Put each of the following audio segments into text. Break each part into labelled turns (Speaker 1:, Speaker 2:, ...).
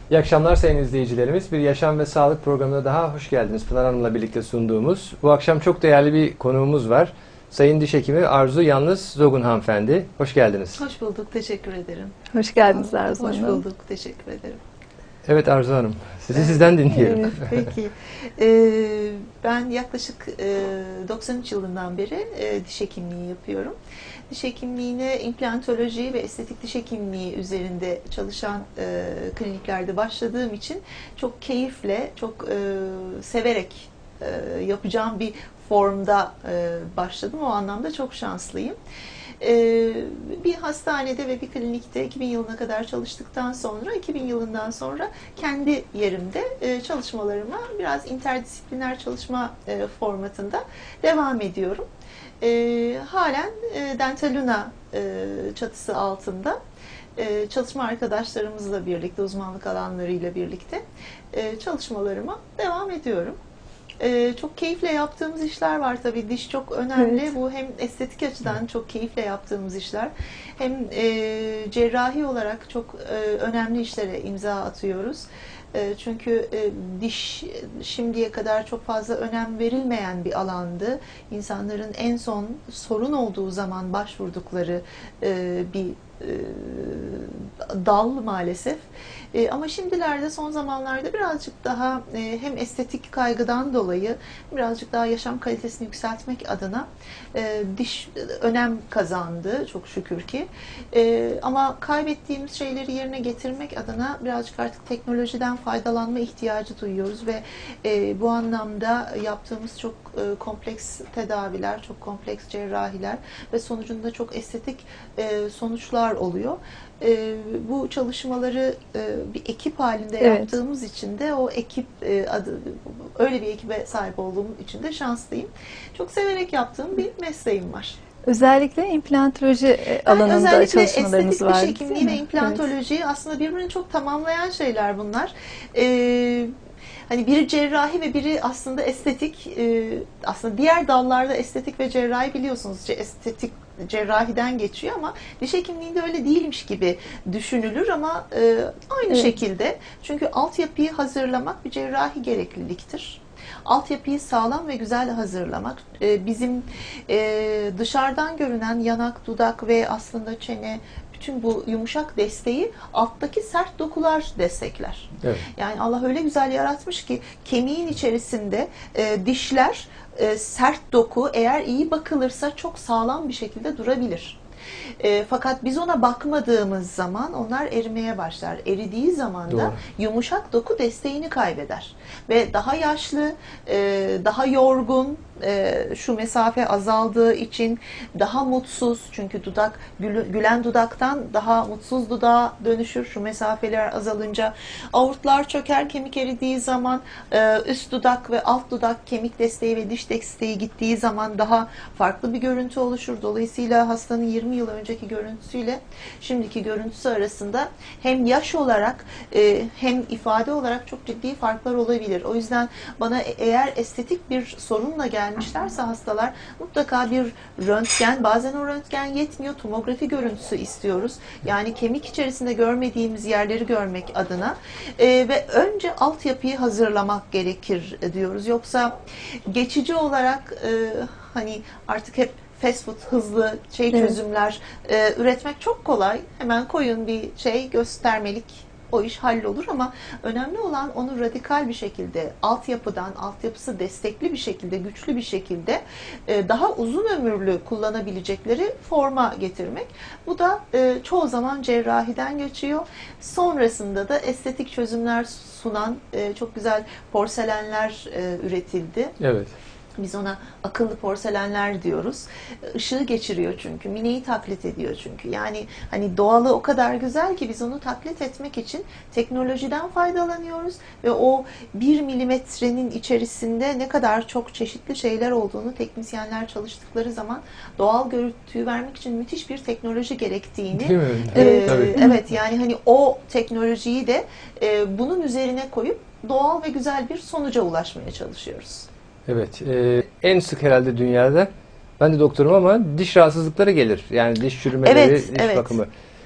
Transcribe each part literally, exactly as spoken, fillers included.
Speaker 1: İyi akşamlar sayın izleyicilerimiz. Bir yaşam ve sağlık programına daha hoş geldiniz. Pınar Hanım'la birlikte sunduğumuz. Bu akşam çok değerli bir konuğumuz var. Sayın Diş Hekimi Arzu Yalnız Zogun hanımefendi. Hoş geldiniz.
Speaker 2: Hoş bulduk, teşekkür ederim.
Speaker 3: Hoş geldiniz Arzu Hanım.
Speaker 2: Hoş bulduk, teşekkür ederim.
Speaker 1: Evet Arzu Hanım, sizi sizden dinleyelim.
Speaker 2: Evet, peki. Ee, ben yaklaşık e, doksan üç yılından beri e, diş hekimliği yapıyorum. Diş hekimliğine implantoloji ve estetik diş hekimliği üzerinde çalışan e, kliniklerde başladığım için çok keyifle, çok e, severek e, yapacağım bir formda e, başladım. O anlamda çok şanslıyım. Ee, bir hastanede ve bir klinikte iki bin yılına kadar çalıştıktan sonra, iki bin yılından sonra kendi yerimde e, çalışmalarıma biraz interdisipliner çalışma e, formatında devam ediyorum. E, halen e, Dentaluna e, çatısı altında e, çalışma arkadaşlarımızla birlikte, uzmanlık alanlarıyla birlikte e, çalışmalarıma devam ediyorum. Ee, çok keyifle yaptığımız işler var tabii. Diş çok önemli. Evet. Bu hem estetik açıdan çok keyifle yaptığımız işler, hem e, cerrahi olarak çok e, önemli işlere imza atıyoruz. E, çünkü e, diş şimdiye kadar çok fazla önem verilmeyen bir alandı. İnsanların en son sorun olduğu zaman başvurdukları e, bir e, dal maalesef. E, ama şimdilerde, son zamanlarda birazcık daha e, hem estetik kaygıdan dolayı birazcık daha yaşam kalitesini yükseltmek adına e, diş önem kazandı çok şükür ki. E, ama kaybettiğimiz şeyleri yerine getirmek adına birazcık artık teknolojiden faydalanma ihtiyacı duyuyoruz ve e, bu anlamda yaptığımız çok e, kompleks tedaviler, çok kompleks cerrahiler ve sonucunda çok estetik e, sonuçlar oluyor. E, bu çalışmaları e, bir ekip halinde evet. yaptığımız için de o ekip e, adı, öyle bir ekibe sahip olduğum için de şanslıyım. Çok severek yaptığım bir mesleğim var.
Speaker 3: Özellikle implantoloji alanında yani özellikle çalışmalarınız var.
Speaker 2: Özellikle estetik diş hekimliği ve implantoloji evet. aslında birbirini çok tamamlayan şeyler bunlar. Ee, Hani biri cerrahi ve biri aslında estetik. Ee, aslında diğer dallarda estetik ve cerrahi biliyorsunuz. Estetik cerrahiden geçiyor ama diş hekimliğinde öyle değilmiş gibi düşünülür ama e, aynı evet. şekilde. Çünkü altyapıyı hazırlamak bir cerrahi gerekliliktir. Altyapıyı sağlam ve güzel hazırlamak e, bizim e, dışarıdan görünen yanak, dudak ve aslında çene, bütün bu yumuşak desteği alttaki sert dokular destekler. Evet. Yani Allah öyle güzel yaratmış ki kemiğin içerisinde e, dişler e, sert doku eğer iyi bakılırsa çok sağlam bir şekilde durabilir. E, fakat biz ona bakmadığımız zaman onlar erimeye başlar. Eridiği zaman da Doğru. yumuşak doku desteğini kaybeder. Ve daha yaşlı, e, daha yorgun, e, şu mesafe azaldığı için daha mutsuz. Çünkü dudak gülen dudaktan daha mutsuz dudağa dönüşür. Şu mesafeler azalınca aortlar çöker, kemik eridiği zaman e, üst dudak ve alt dudak kemik desteği ve diş desteği gittiği zaman daha farklı bir görüntü oluşur. Dolayısıyla hastanın yirmi yıl önceki görüntüsüyle şimdiki görüntüsü arasında hem yaş olarak e, hem ifade olarak çok ciddi farklar olabilir. O yüzden bana eğer estetik bir sorunla gelmişlerse hastalar mutlaka bir röntgen, bazen o röntgen yetmiyor, tomografi görüntüsü istiyoruz. Yani kemik içerisinde görmediğimiz yerleri görmek adına e, ve önce altyapıyı hazırlamak gerekir diyoruz. Yoksa geçici olarak e, hani artık hep fast food, hızlı şey çözümler evet. e, üretmek çok kolay. Hemen koyun bir şey göstermelik, o iş hallolur ama önemli olan onu radikal bir şekilde altyapıdan, altyapısı destekli bir şekilde, güçlü bir şekilde e, daha uzun ömürlü kullanabilecekleri forma getirmek. Bu da e, çoğu zaman cerrahiden geçiyor. Sonrasında da estetik çözümler sunan e, çok güzel porselenler e, üretildi.
Speaker 1: Evet.
Speaker 2: Biz ona akıllı porselenler diyoruz. Işığı geçiriyor çünkü. Mineyi taklit ediyor çünkü. Yani hani doğalı o kadar güzel ki biz onu taklit etmek için teknolojiden faydalanıyoruz ve o bir milimetrenin içerisinde ne kadar çok çeşitli şeyler olduğunu teknisyenler çalıştıkları zaman doğal görüntüyü vermek için müthiş bir teknoloji gerektiğini.
Speaker 1: Değil mi?
Speaker 2: E,
Speaker 1: evet,
Speaker 2: evet yani hani o teknolojiyi de e, bunun üzerine koyup doğal ve güzel bir sonuca ulaşmaya çalışıyoruz.
Speaker 1: Evet. E, en sık herhalde dünyada, ben de doktorum ama diş rahatsızlıkları gelir. Yani diş çürümeleri,
Speaker 2: evet,
Speaker 1: diş
Speaker 2: evet.
Speaker 1: bakımı.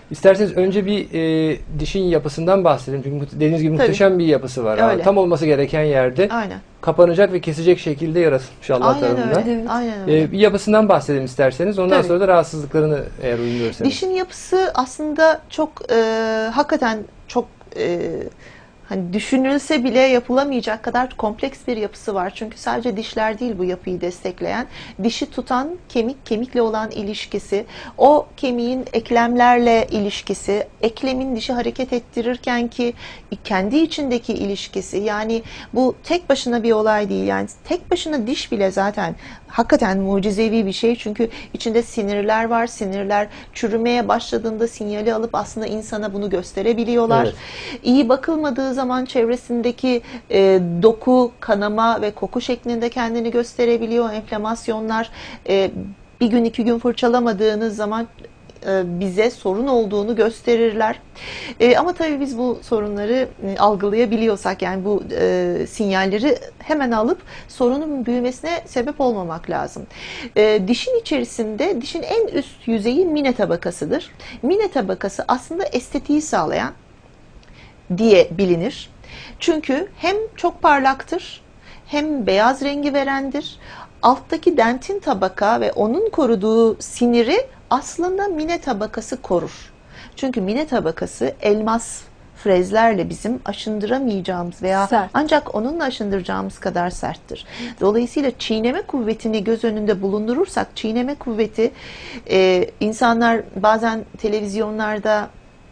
Speaker 1: İsterseniz önce bir e, dişin yapısından bahsedelim. Çünkü dediğiniz gibi
Speaker 2: Tabii.
Speaker 1: muhteşem bir yapısı var.
Speaker 2: Öyle.
Speaker 1: Tam olması gereken yerde
Speaker 2: Aynen.
Speaker 1: kapanacak ve kesecek şekilde yaratılmış Allah
Speaker 2: Aynen
Speaker 1: tarafından.
Speaker 2: öyle.
Speaker 3: Evet.
Speaker 2: Aynen öyle.
Speaker 1: E, bir yapısından bahsedelim isterseniz. Ondan
Speaker 2: Tabii.
Speaker 1: sonra da rahatsızlıklarını eğer uygun görürseniz.
Speaker 2: Dişin yapısı aslında çok e, hakikaten çok e, hani düşünülse bile yapılamayacak kadar kompleks bir yapısı var. Çünkü sadece dişler değil bu yapıyı destekleyen. Dişi tutan kemik, kemikle olan ilişkisi, o kemiğin eklemlerle ilişkisi, eklemin dişi hareket ettirirken ki kendi içindeki ilişkisi. Yani bu tek başına bir olay değil. Yani tek başına diş bile zaten hakikaten mucizevi bir şey. Çünkü içinde sinirler var. Sinirler çürümeye başladığında sinyali alıp aslında insana bunu gösterebiliyorlar.
Speaker 1: Evet.
Speaker 2: İyi bakılmadığı zaman çevresindeki e, doku, kanama ve koku şeklinde kendini gösterebiliyor. Enflamasyonlar e, bir gün iki gün fırçalamadığınız zaman e, bize sorun olduğunu gösterirler. E, ama tabii biz bu sorunları e, algılayabiliyorsak, yani bu e, sinyalleri hemen alıp sorunun büyümesine sebep olmamak lazım. E, dişin içerisinde dişin en üst yüzeyi mine tabakasıdır. Mine tabakası aslında estetiği sağlayan diye bilinir. Çünkü hem çok parlaktır, hem beyaz rengi verendir. Alttaki dentin tabaka ve onun koruduğu siniri aslında mine tabakası korur. Çünkü mine tabakası elmas frezlerle bizim aşındıramayacağımız veya
Speaker 3: Sert.
Speaker 2: ancak onunla aşındıracağımız kadar serttir. Dolayısıyla çiğneme kuvvetini göz önünde bulundurursak, çiğneme kuvveti e, insanlar bazen televizyonlarda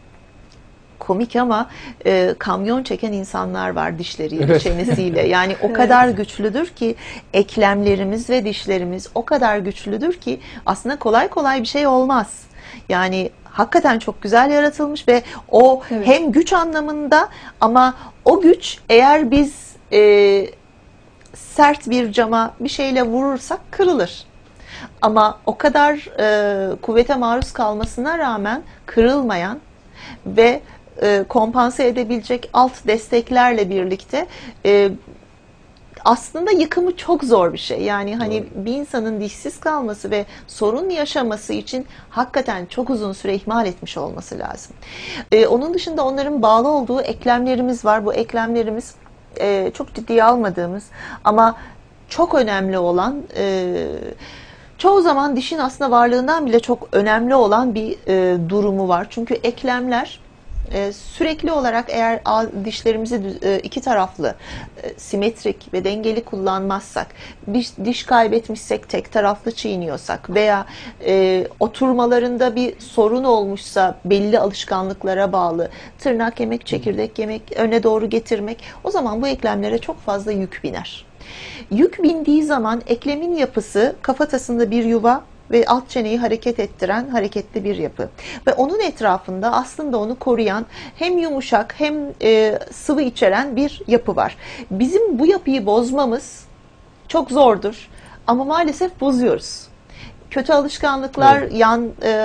Speaker 2: komik ama e, kamyon çeken insanlar var dişleriyle,
Speaker 1: Evet.
Speaker 2: çenesiyle. Yani o
Speaker 3: Evet.
Speaker 2: kadar güçlüdür ki eklemlerimiz ve dişlerimiz o kadar güçlüdür ki aslında kolay kolay bir şey olmaz. Yani hakikaten çok güzel yaratılmış ve o
Speaker 3: Evet.
Speaker 2: hem güç anlamında, ama o güç eğer biz e, sert bir cama bir şeyle vurursak kırılır. Ama o kadar e, kuvvete maruz kalmasına rağmen kırılmayan ve e, kompanse edebilecek alt desteklerle birlikte e, aslında yıkımı çok zor bir şey. Yani hani
Speaker 1: Doğru.
Speaker 2: bir insanın dişsiz kalması ve sorun yaşaması için hakikaten çok uzun süre ihmal etmiş olması lazım. E, onun dışında onların bağlı olduğu eklemlerimiz var. Bu eklemlerimiz e, çok ciddiye almadığımız ama çok önemli olan, e, çoğu zaman dişin aslında varlığından bile çok önemli olan bir e, durumu var. Çünkü eklemler e, sürekli olarak eğer a- dişlerimizi dü- e, iki taraflı, e, simetrik ve dengeli kullanmazsak, diş, diş kaybetmişsek, tek taraflı çiğniyorsak veya e, oturmalarında bir sorun olmuşsa belli alışkanlıklara bağlı, tırnak yemek, çekirdek yemek, öne doğru getirmek, o zaman bu eklemlere çok fazla yük biner. Yük bindiği zaman eklemin yapısı kafatasında bir yuva ve alt çeneyi hareket ettiren hareketli bir yapı. Ve onun etrafında aslında onu koruyan hem yumuşak hem e, sıvı içeren bir yapı var. Bizim bu yapıyı bozmamız çok zordur ama maalesef bozuyoruz. Kötü alışkanlıklar,
Speaker 1: Evet.
Speaker 2: yan e,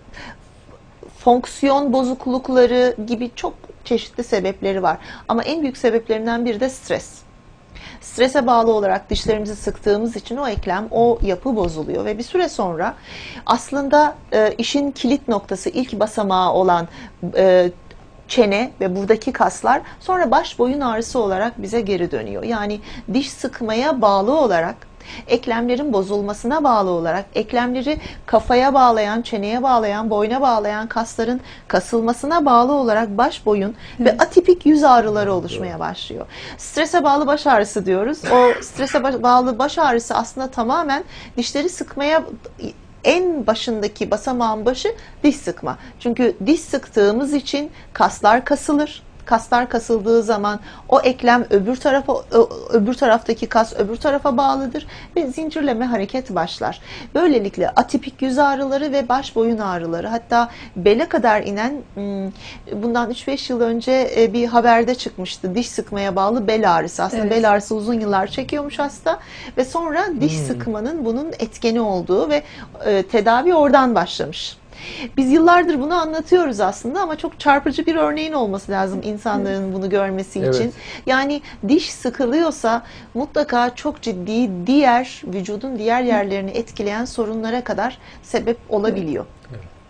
Speaker 2: fonksiyon bozuklukları gibi çok çeşitli sebepleri var. Ama en büyük sebeplerinden biri de stres. Strese bağlı olarak dişlerimizi sıktığımız için o eklem, o yapı bozuluyor ve bir süre sonra aslında e, işin kilit noktası, ilk basamağı olan e, çene ve buradaki kaslar sonra baş boyun ağrısı olarak bize geri dönüyor. Yani diş sıkmaya bağlı olarak, eklemlerin bozulmasına bağlı olarak, eklemleri kafaya bağlayan, çeneye bağlayan, boyna bağlayan kasların kasılmasına bağlı olarak baş boyun ve atipik yüz ağrıları oluşmaya başlıyor. Strese bağlı baş ağrısı diyoruz. O strese bağlı baş ağrısı aslında tamamen dişleri sıkmaya, en başındaki basamağın başı diş sıkma. Çünkü diş sıktığımız için kaslar kasılır. Kaslar kasıldığı zaman o eklem öbür tarafa, öbür taraftaki kas öbür tarafa bağlıdır ve zincirleme hareket başlar. Böylelikle atipik yüz ağrıları ve baş boyun ağrıları, hatta bele kadar inen, bundan üç beş yıl önce bir haberde çıkmıştı. Diş sıkmaya bağlı bel ağrısı. Aslında
Speaker 3: Evet.
Speaker 2: bel ağrısı uzun yıllar çekiyormuş hasta ve sonra diş
Speaker 1: Hmm.
Speaker 2: sıkmanın bunun etkeni olduğu ve tedavi oradan başlamış. Biz yıllardır bunu anlatıyoruz aslında ama çok çarpıcı bir örneğin olması lazım insanların bunu görmesi
Speaker 1: Evet.
Speaker 2: için. Yani diş sıkılıyorsa mutlaka çok ciddi diğer vücudun diğer yerlerini etkileyen sorunlara kadar sebep olabiliyor.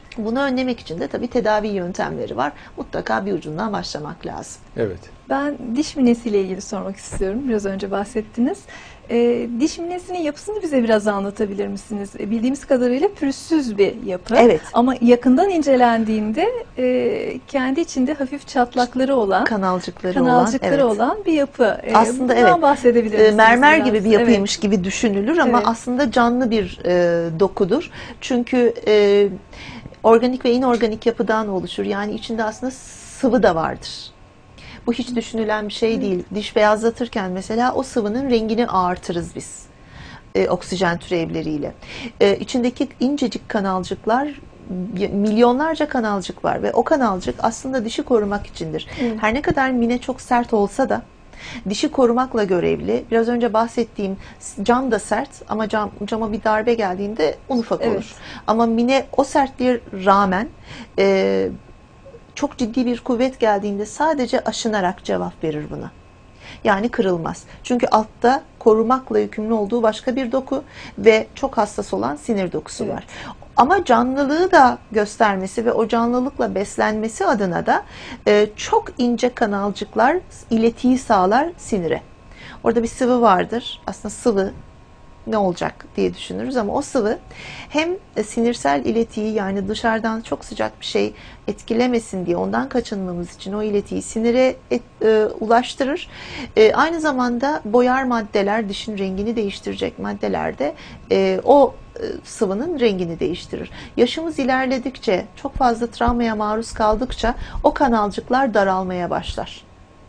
Speaker 2: Bunu önlemek için de tabii tedavi yöntemleri var. Mutlaka bir ucundan başlamak lazım.
Speaker 1: Evet.
Speaker 3: Ben diş minesiyle ilgili sormak istiyorum. Biraz önce bahsettiniz. E, diş minesinin yapısını bize biraz anlatabilir misiniz? E, bildiğimiz kadarıyla pürüzsüz bir yapı.
Speaker 2: Evet.
Speaker 3: Ama yakından incelendiğinde e, kendi içinde hafif çatlakları olan,
Speaker 2: kanalcıkları,
Speaker 3: kanalcıkları
Speaker 2: olan,
Speaker 3: olan
Speaker 2: evet.
Speaker 3: bir yapı. E,
Speaker 2: aslında
Speaker 3: bundan
Speaker 2: evet.
Speaker 3: bahsedebilir misiniz?
Speaker 2: Mermer
Speaker 3: biraz?
Speaker 2: gibi bir yapıymış
Speaker 3: Evet.
Speaker 2: gibi düşünülür ama
Speaker 3: Evet.
Speaker 2: aslında canlı bir e, dokudur. Çünkü e, organik ve inorganik yapıdan oluşur. Yani içinde aslında sıvı da vardır. Bu hiç düşünülen bir şey değil. Diş beyazlatırken mesela o sıvının rengini ağartırız biz. E, oksijen türevleriyle. E, içindeki incecik kanalcıklar, milyonlarca kanalcık var ve o kanalcık aslında dişi korumak içindir.
Speaker 3: Evet.
Speaker 2: Her ne kadar mine çok sert olsa da dişi korumakla görevli. Biraz önce bahsettiğim cam da sert ama cam, cama bir darbe geldiğinde un ufak olur.
Speaker 3: Evet.
Speaker 2: Ama mine o sertliğe rağmen e, çok ciddi bir kuvvet geldiğinde sadece aşınarak cevap verir buna. Yani kırılmaz. Çünkü altta korumakla yükümlü olduğu başka bir doku ve çok hassas olan sinir dokusu
Speaker 3: Evet.
Speaker 2: var. Ama canlılığı da göstermesi ve o canlılıkla beslenmesi adına da e, çok ince kanalcıklar iletiyi sağlar sinire. Orada bir sıvı vardır. Aslında sıvı ne olacak diye düşünürüz ama o sıvı hem sinirsel iletiyi, yani dışarıdan çok sıcak bir şey etkilemesin diye ondan kaçınmamız için o iletiyi sinire et, e, ulaştırır. E, aynı zamanda boyar maddeler, dişin rengini değiştirecek maddeler de e, o e, sıvının rengini değiştirir. Yaşımız ilerledikçe, çok fazla travmaya maruz kaldıkça o kanalcıklar daralmaya başlar.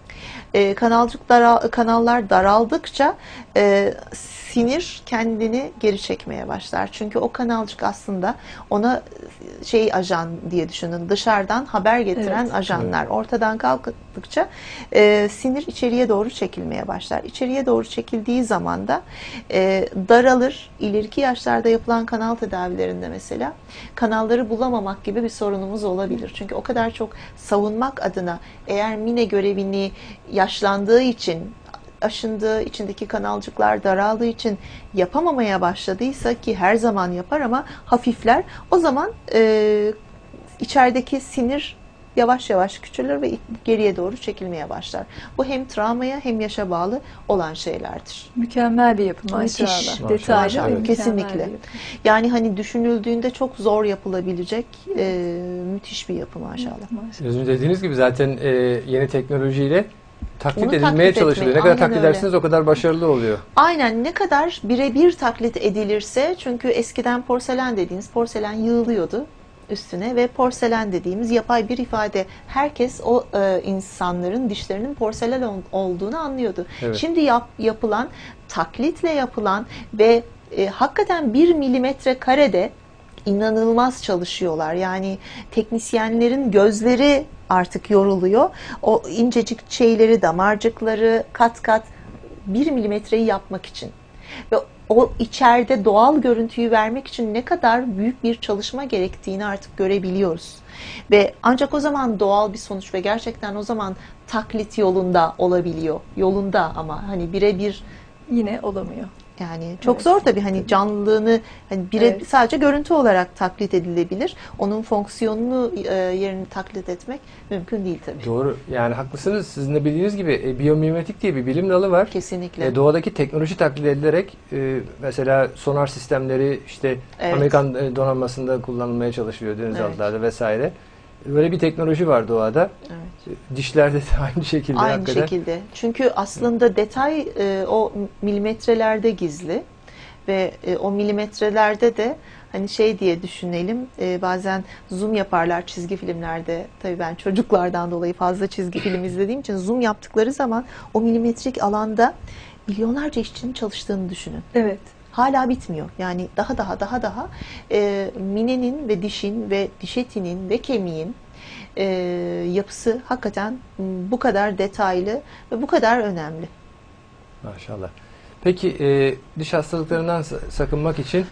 Speaker 2: E, kanalcık daral, kanallar daraldıkça e, sinir kendini geri çekmeye başlar. Çünkü o kanalcık aslında ona şey ajan diye düşünün. Dışarıdan haber getiren
Speaker 3: Evet.
Speaker 2: ajanlar. Ortadan kalktıkça e, sinir içeriye doğru çekilmeye başlar. İçeriye doğru çekildiği zaman da e, daralır. İleriki yaşlarda yapılan kanal tedavilerinde mesela kanalları bulamamak gibi bir sorunumuz olabilir. Çünkü o kadar çok savunmak adına, eğer mine görevini yaşlandığı için, aşındığı, içindeki kanalcıklar daraldığı için yapamamaya başladıysa, ki her zaman yapar ama hafifler, o zaman e, içerideki sinir yavaş yavaş küçülür ve geriye doğru çekilmeye başlar. Bu hem travmaya hem yaşa bağlı olan şeylerdir.
Speaker 3: Mükemmel bir yapı maşallah.
Speaker 2: Müthiş.
Speaker 3: Detaylı
Speaker 1: Maşallah,
Speaker 3: ve
Speaker 1: evet.
Speaker 3: mükemmel
Speaker 2: Kesinlikle.
Speaker 3: bir yapı.
Speaker 2: Yani hani düşünüldüğünde çok zor yapılabilecek e, müthiş bir yapı maşallah.
Speaker 3: Maşallah.
Speaker 1: Özün dediğiniz gibi zaten e, yeni teknolojiyle taklit
Speaker 2: Onu
Speaker 1: edilmeye
Speaker 2: taklit
Speaker 1: çalışılıyor.
Speaker 2: etmek,
Speaker 1: Ne kadar
Speaker 2: aynen
Speaker 1: taklit
Speaker 2: öyle.
Speaker 1: ederseniz o kadar başarılı oluyor.
Speaker 2: Aynen, ne kadar birebir taklit edilirse, çünkü eskiden porselen dediğiniz, porselen yığılıyordu üstüne ve porselen dediğimiz yapay bir ifade. Herkes o e, insanların dişlerinin porselen ol, olduğunu anlıyordu.
Speaker 1: Evet.
Speaker 2: Şimdi yap, yapılan, taklitle yapılan ve e, hakikaten bir milimetre karede inanılmaz çalışıyorlar. Yani teknisyenlerin gözleri artık yoruluyor. O incecik şeyleri, damarcıkları kat kat bir milimetreyi yapmak için. Ve o içeride doğal görüntüyü vermek için ne kadar büyük bir çalışma gerektiğini artık görebiliyoruz. Ve ancak o zaman doğal bir sonuç ve gerçekten o zaman taklit yolunda olabiliyor. Yolunda ama hani birebir
Speaker 3: Yine olamıyor.
Speaker 2: yani çok
Speaker 3: Evet.
Speaker 2: zor tabii, hani canlılığını hani bire
Speaker 3: Evet.
Speaker 2: sadece görüntü olarak taklit edilebilir. Onun fonksiyonunu e, yerini taklit etmek mümkün değil tabii.
Speaker 1: Doğru. Yani haklısınız. Sizin de bildiğiniz gibi e, biyomimetik diye bir bilim dalı var.
Speaker 2: Kesinlikle.
Speaker 1: E, doğadaki teknoloji taklit edilerek e, mesela sonar sistemleri işte
Speaker 2: Evet.
Speaker 1: Amerikan e, donanmasında kullanılmaya çalışılıyor denizaltılarda
Speaker 2: Evet.
Speaker 1: vesaire. Böyle bir teknoloji var doğada.
Speaker 2: Evet.
Speaker 1: E, Dişlerde de aynı şekilde.
Speaker 2: Aynı
Speaker 1: hakikaten.
Speaker 2: şekilde. Çünkü aslında detay e, o milimetrelerde gizli ve e, o milimetrelerde de hani şey diye düşünelim, e, bazen zoom yaparlar çizgi filmlerde. Tabii ben çocuklardan dolayı fazla çizgi film izlediğim için zoom yaptıkları zaman o milimetrik alanda milyonlarca işçinin çalıştığını düşünün.
Speaker 3: Evet.
Speaker 2: Hala bitmiyor. Yani daha daha daha daha e, minenin ve dişin ve diş etinin ve kemiğin e, yapısı hakikaten bu kadar detaylı ve bu kadar önemli.
Speaker 1: Maşallah. Peki e, diş hastalıklarından sa- sakınmak için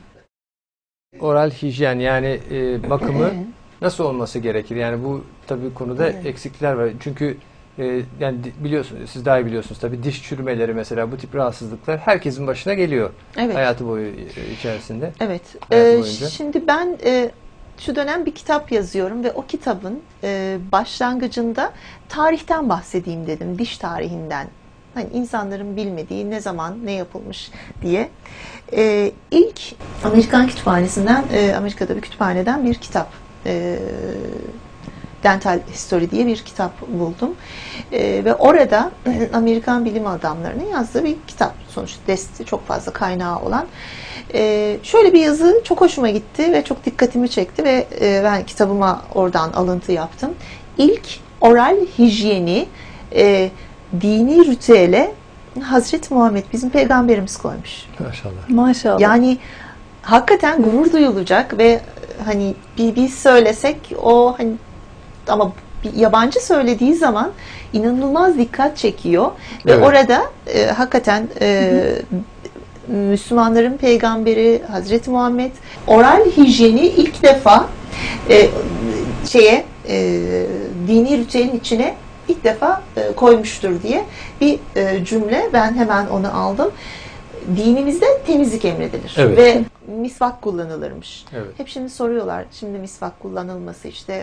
Speaker 1: oral hijyen yani e, bakımı nasıl olması gerekir? Yani bu tabii konuda
Speaker 2: Evet.
Speaker 1: eksikler var. Çünkü e, yani di- biliyorsunuz, siz daha iyi biliyorsunuz tabii, diş çürümeleri mesela, bu tip rahatsızlıklar herkesin başına geliyor
Speaker 2: Evet.
Speaker 1: hayatı boyu e, içerisinde.
Speaker 2: Evet.
Speaker 1: Hayat
Speaker 2: Ee,
Speaker 1: boyunca.
Speaker 2: şimdi ben e, şu dönem bir kitap yazıyorum ve o kitabın e, başlangıcında tarihten bahsedeyim dedim, diş tarihinden. Hani insanların bilmediği ne zaman ne yapılmış diye. E, ilk Amerikan kütüphanesinden, e, Amerika'da bir kütüphaneden bir kitap. E, Dental History diye bir kitap buldum. E, ve orada Amerikan bilim adamlarının yazdığı bir kitap. Sonuçta desti çok fazla kaynağı olan. E, şöyle bir yazı çok hoşuma gitti ve çok dikkatimi çekti ve e, ben kitabıma oradan alıntı yaptım. İlk oral hijyeni e, dini ritüele Hazreti Muhammed, bizim peygamberimiz, koymuş.
Speaker 1: Maşallah.
Speaker 3: Maşallah.
Speaker 2: Yani hakikaten gurur duyulacak ve hani bir biz söylesek o hani, ama bir yabancı söylediği zaman inanılmaz dikkat çekiyor ve
Speaker 1: Evet.
Speaker 2: orada e, hakikaten e, Müslümanların peygamberi Hazreti Muhammed oral hijyeni ilk defa e, şeye e, dini ritüelin içine ilk defa e, koymuştur diye bir e, cümle, ben hemen onu aldım. Dinimizde temizlik emredilir
Speaker 1: Evet.
Speaker 2: ve misvak kullanılırmış.
Speaker 1: Evet.
Speaker 2: Hep şimdi soruyorlar, şimdi misvak kullanılması işte,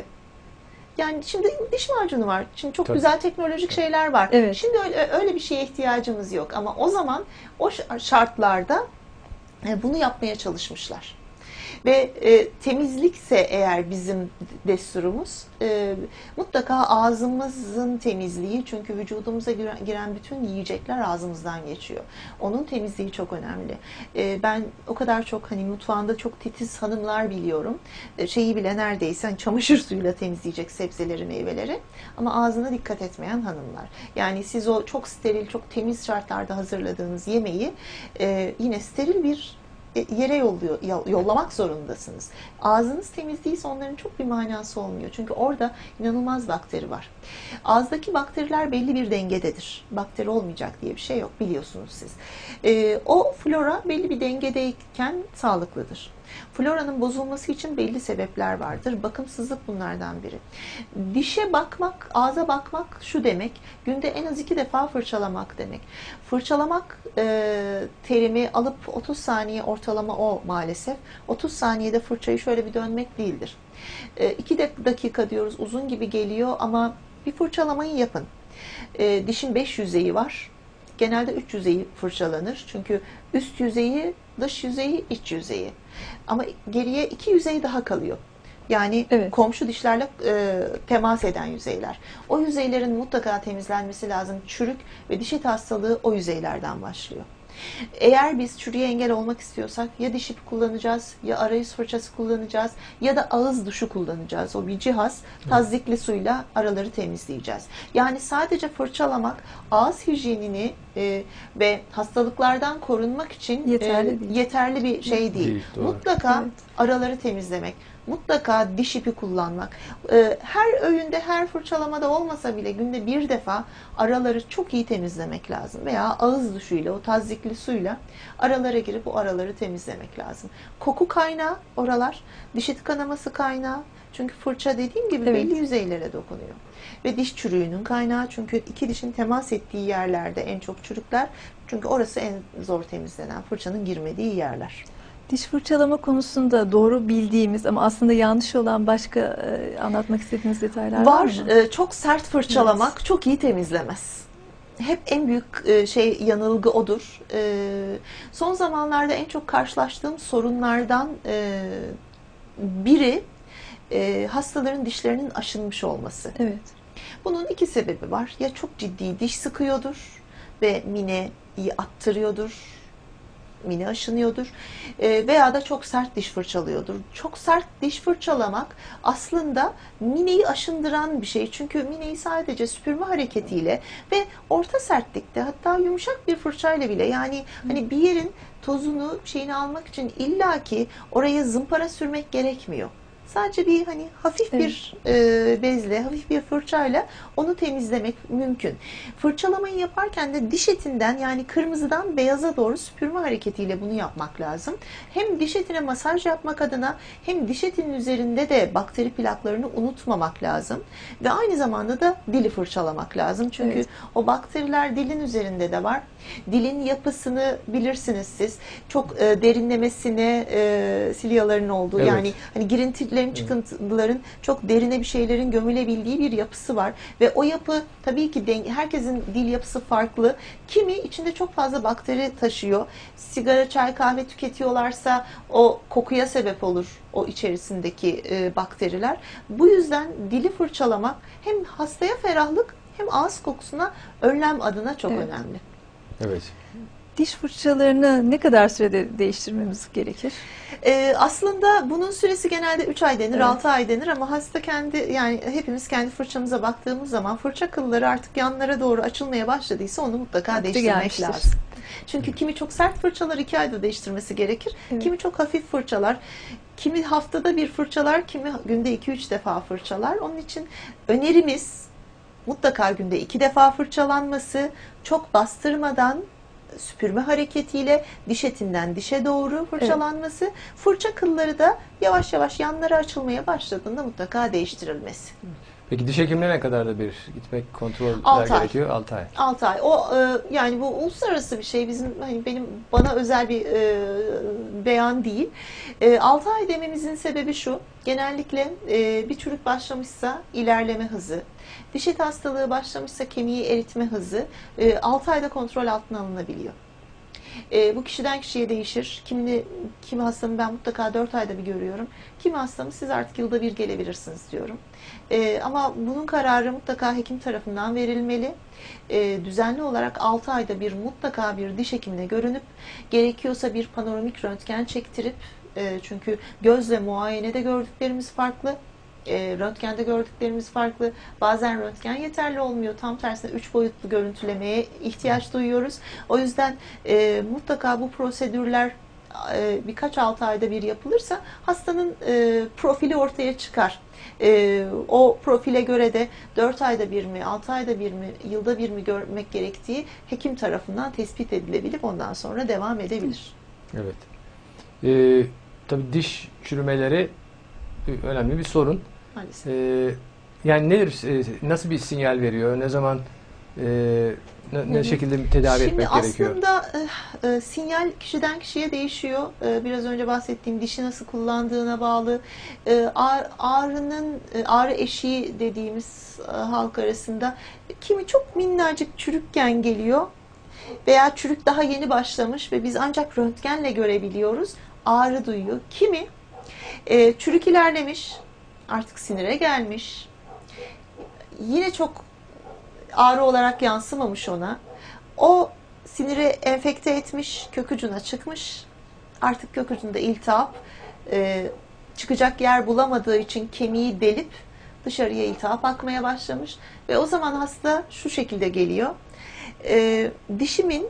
Speaker 2: yani şimdi diş macunu var. Şimdi çok
Speaker 1: Tabii.
Speaker 2: güzel teknolojik şeyler var.
Speaker 3: Evet.
Speaker 2: Şimdi öyle, öyle bir şeye ihtiyacımız yok. Ama o zaman o şartlarda e, bunu yapmaya çalışmışlar. Ve e, temizlikse eğer bizim desturumuz, e, mutlaka ağzımızın temizliği, çünkü vücudumuza giren, giren bütün yiyecekler ağzımızdan geçiyor. Onun temizliği çok önemli. E, ben o kadar çok hani mutfağında çok titiz hanımlar biliyorum. E, şeyi bile neredeyse hani çamaşır suyuyla temizleyecek sebzeleri, meyveleri. Ama ağzına dikkat etmeyen hanımlar. Yani siz o çok steril, çok temiz şartlarda hazırladığınız yemeği e, yine steril bir yere yolluyor, yollamak zorundasınız. Ağzınız temiz değilse onların çok bir manası olmuyor. Çünkü orada inanılmaz bakteri var. Ağızdaki bakteriler belli bir dengededir. Bakteri olmayacak diye bir şey yok, biliyorsunuz siz. Ee, o flora belli bir dengedeyken sağlıklıdır. Floranın bozulması için belli sebepler vardır. Bakımsızlık bunlardan biri. Dişe bakmak, ağza bakmak şu demek, günde en az iki defa fırçalamak demek. Fırçalamak e, terimi alıp otuz saniye, ortalama o maalesef. otuz saniyede fırçayı şöyle bir dönmek değildir. E, iki dakika diyoruz, uzun gibi geliyor ama bir fırçalamayı yapın. E, dişin beş yüzeyi var. Genelde üç yüzeyi fırçalanır. Çünkü üst yüzeyi, dış yüzeyi, iç yüzeyi. Ama geriye iki yüzey daha kalıyor. Yani
Speaker 3: evet.
Speaker 2: komşu dişlerle e, temas eden yüzeyler. O yüzeylerin mutlaka temizlenmesi lazım. Çürük ve diş eti hastalığı o yüzeylerden başlıyor. Eğer biz çürüye engel olmak istiyorsak ya diş ipi kullanacağız, ya arayüz fırçası kullanacağız, ya da ağız duşu kullanacağız. O bir cihaz, tazyikli suyla araları temizleyeceğiz. Yani sadece fırçalamak ağız hijyenini e, ve hastalıklardan korunmak için
Speaker 3: yeterli,
Speaker 2: e,
Speaker 3: değil.
Speaker 2: yeterli bir şey değil.
Speaker 1: Değil, doğru.
Speaker 2: Mutlaka
Speaker 3: Evet.
Speaker 2: araları temizlemek, mutlaka diş ipi kullanmak. E, her öğünde, her fırçalamada olmasa bile günde bir defa araları çok iyi temizlemek lazım. Veya ağız duşuyla, o tazyikli suyla aralara girip o araları temizlemek lazım. Koku kaynağı oralar, diş eti kanaması kaynağı. Çünkü fırça dediğim gibi
Speaker 3: Evet.
Speaker 2: belli yüzeylere dokunuyor. Ve diş çürüğünün kaynağı, çünkü iki dişin temas ettiği yerlerde en çok çürükler. Çünkü orası en zor temizlenen, fırçanın girmediği yerler.
Speaker 3: Diş fırçalama konusunda doğru bildiğimiz ama aslında yanlış olan başka e, anlatmak istediğiniz detaylar var,
Speaker 2: Var.
Speaker 3: mı?
Speaker 2: E, çok sert fırçalamak
Speaker 3: Evet.
Speaker 2: çok iyi temizlemez. Hep en büyük e, şey yanılgı odur. E, son zamanlarda en çok karşılaştığım sorunlardan e, biri e, hastaların dişlerinin aşınmış olması.
Speaker 3: Evet.
Speaker 2: Bunun iki sebebi var. Ya çok ciddi diş sıkıyordur ve mine iyi attırıyordur, mine aşınıyordur, e, veya da çok sert diş fırçalıyordur. Çok sert diş fırçalamak aslında mineyi aşındıran bir şey. Çünkü mineyi sadece süpürme hareketiyle ve orta sertlikte, hatta yumuşak bir fırçayla bile, yani hani bir yerin tozunu, şeyini almak için illaki oraya zımpara sürmek gerekmiyor. Sadece bir hani hafif
Speaker 3: Evet.
Speaker 2: bir e, bezle, hafif bir fırçayla onu temizlemek mümkün. Fırçalamayı yaparken de diş etinden, yani kırmızıdan beyaza doğru süpürme hareketiyle bunu yapmak lazım. Hem diş etine masaj yapmak adına, hem diş etinin üzerinde de bakteri plaklarını unutmamak lazım. Ve aynı zamanda da dili fırçalamak lazım. Çünkü
Speaker 3: Evet.
Speaker 2: o bakteriler dilin üzerinde de var. Dilin yapısını bilirsiniz siz. Çok e, derinlemesine e, silyaların olduğu,
Speaker 1: Evet.
Speaker 2: yani hani girinti Epiderm çıkıntıların çok derine bir şeylerin gömülebildiği bir yapısı var. Ve o yapı tabii ki denge, herkesin dil yapısı farklı. Kimi içinde çok fazla bakteri taşıyor. Sigara, çay, kahve tüketiyorlarsa o kokuya sebep olur o içerisindeki e, bakteriler. Bu yüzden dili fırçalamak hem hastaya ferahlık hem ağız kokusuna önlem adına çok
Speaker 3: Evet.
Speaker 2: önemli.
Speaker 1: Evet.
Speaker 3: Diş fırçalarını ne kadar sürede değiştirmemiz gerekir?
Speaker 2: Ee, aslında bunun süresi genelde üç ay denir,
Speaker 3: Evet.
Speaker 2: altı ay denir ama hasta kendi, yani hepimiz kendi fırçamıza baktığımız zaman fırça kılları artık yanlara doğru açılmaya başladıysa onu mutlaka
Speaker 3: Vakti
Speaker 2: değiştirmek
Speaker 3: gelmiştir.
Speaker 2: lazım. Çünkü kimi çok sert fırçalar iki ayda değiştirmesi gerekir.
Speaker 3: Evet.
Speaker 2: Kimi çok hafif fırçalar, kimi haftada bir fırçalar, kimi günde iki üç defa fırçalar. Onun için önerimiz mutlaka günde iki defa fırçalanması, çok bastırmadan süpürme hareketiyle diş etinden dişe doğru fırçalanması, fırça kılları da yavaş yavaş yanlara açılmaya başladığında mutlaka değiştirilmesi.
Speaker 1: Peki diş hekimine ne kadar da bir gitmek, kontroller
Speaker 2: Altı ay.
Speaker 1: gerekiyor? altı ay.
Speaker 2: altı ay. O e, yani bu uluslararası bir şey. Bizim hani benim bana özel bir e, beyan değil. E, altı ay dememizin sebebi şu. Genellikle e, bir çürük başlamışsa ilerleme hızı, diş eti hastalığı başlamışsa kemiği eritme hızı e, altı ayda kontrol altına alınabiliyor. E, bu kişiden kişiye değişir. Kimini, kimi hastamı ben mutlaka dört ayda bir görüyorum. Kimi hastamı siz artık yılda bir gelebilirsiniz diyorum. E, ama bunun kararı mutlaka hekim tarafından verilmeli. E, düzenli olarak altı ayda bir mutlaka bir diş hekimine görünüp gerekiyorsa bir panoramik röntgen çektirip e, çünkü gözle muayenede gördüklerimiz farklı. E, röntgende gördüklerimiz farklı. Bazen röntgen yeterli olmuyor. Tam tersine üç boyutlu görüntülemeye ihtiyaç duyuyoruz. O yüzden e, mutlaka bu prosedürler e, birkaç altı ayda bir yapılırsa hastanın e, profili ortaya çıkar. E, o profile göre de dört ayda bir mi, altı ayda bir mi, yılda bir mi görmek gerektiği hekim tarafından tespit edilebilip ondan sonra devam edebilir.
Speaker 1: Evet. Ee, tabii diş çürümeleri önemli bir sorun.
Speaker 2: Maalesef.
Speaker 1: Ee, yani nedir, e, nasıl bir sinyal veriyor, ne zaman, e, ne, ne
Speaker 2: Hı hı.
Speaker 1: şekilde tedavi
Speaker 2: Şimdi
Speaker 1: etmek gerekiyor?
Speaker 2: aslında e, e, sinyal kişiden kişiye değişiyor. E, biraz önce bahsettiğim dişi nasıl kullandığına bağlı. E, ağ- ağrının e, ağrı eşiği dediğimiz e, halk arasında kimi çok minnacık çürükken geliyor veya çürük daha yeni başlamış ve biz ancak röntgenle görebiliyoruz. Ağrı duyuyor. Kimi e, çürük ilerlemiş, artık sinire gelmiş. Yine çok ağrı olarak yansımamış ona. O siniri enfekte etmiş, kök ucuna çıkmış. Artık kök ucunda iltihap, e, çıkacak yer bulamadığı için kemiği delip dışarıya iltihap akmaya başlamış. Ve o zaman hasta şu şekilde geliyor. E, dişimin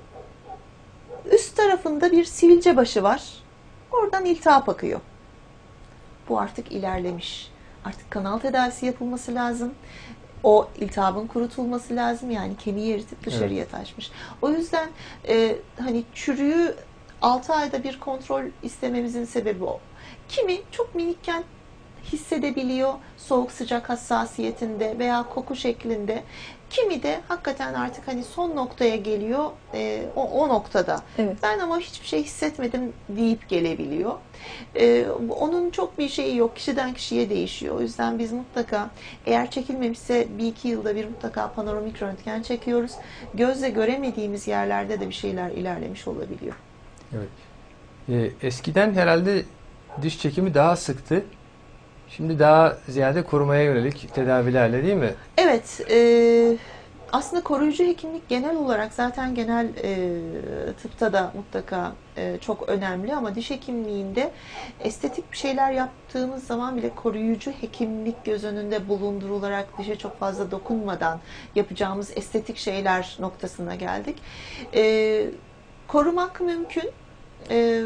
Speaker 2: üst tarafında bir sivilce başı var. Oradan iltihap akıyor. Bu artık ilerlemiş. Artık kanal tedavisi yapılması lazım. O iltihabın kurutulması lazım. Yani kemiği eritip dışarıya
Speaker 1: Evet.
Speaker 2: taşmış. O yüzden e, hani çürüğü altı ayda bir kontrol istememizin sebebi o. Kimi çok minikken hissedebiliyor soğuk sıcak hassasiyetinde veya koku şeklinde. Kimi de hakikaten artık hani son noktaya geliyor e, o, o noktada.
Speaker 3: Evet.
Speaker 2: Ben ama hiçbir şey hissetmedim deyip gelebiliyor. Ee, onun çok bir şeyi yok. Kişiden kişiye değişiyor. O yüzden biz mutlaka eğer çekilmemişse bir iki yılda bir mutlaka panoramik röntgen çekiyoruz. Gözle göremediğimiz yerlerde de bir şeyler ilerlemiş olabiliyor.
Speaker 1: Evet. Ee, eskiden herhalde diş çekimi daha sıktı. Şimdi daha ziyade korumaya yönelik tedavilerle, değil mi?
Speaker 2: Evet, e, aslında koruyucu hekimlik genel olarak zaten genel e, tıpta da mutlaka e, çok önemli ama diş hekimliğinde estetik bir şeyler yaptığımız zaman bile koruyucu hekimlik göz önünde bulundurularak dişe çok fazla dokunmadan yapacağımız estetik şeyler noktasına geldik. E, korumak mümkün. E,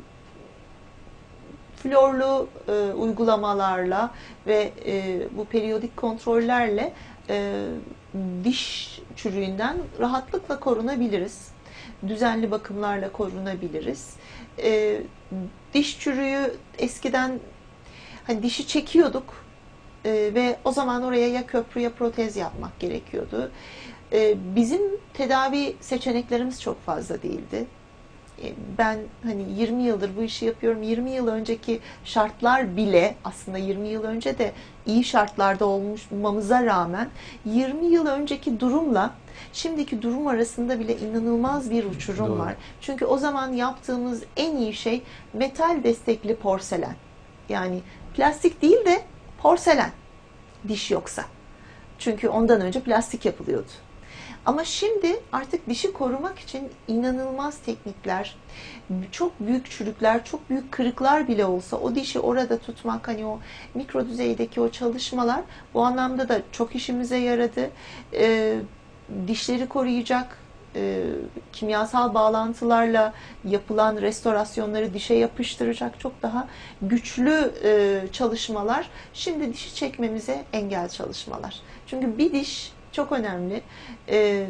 Speaker 2: florlu e, uygulamalarla ve e, bu periyodik kontrollerle e, diş çürüğünden rahatlıkla korunabiliriz. Düzenli bakımlarla korunabiliriz. E, diş çürüğü eskiden hani dişi çekiyorduk e, ve o zaman oraya ya köprü ya protez yapmak gerekiyordu. E, bizim tedavi seçeneklerimiz çok fazla değildi. ben hani yirmi yıldır bu işi yapıyorum. yirmi yıl önceki şartlar bile, aslında yirmi yıl önce de iyi şartlarda olmamıza rağmen yirmi yıl önceki durumla şimdiki durum arasında bile inanılmaz bir uçurum
Speaker 1: Doğru.
Speaker 2: var. Çünkü o zaman yaptığımız en iyi şey metal destekli porselen. Yani plastik değil de porselen, diş yoksa. Çünkü ondan önce plastik yapılıyordu. Ama şimdi artık dişi korumak için inanılmaz teknikler, çok büyük çürükler, çok büyük kırıklar bile olsa o dişi orada tutmak, hani o mikro düzeydeki o çalışmalar bu anlamda da çok işimize yaradı. Ee, dişleri koruyacak, e, kimyasal bağlantılarla yapılan restorasyonları dişe yapıştıracak çok daha güçlü e, çalışmalar şimdi dişi çekmemize engel çalışmalar. Çünkü bir diş çok önemli. Ee,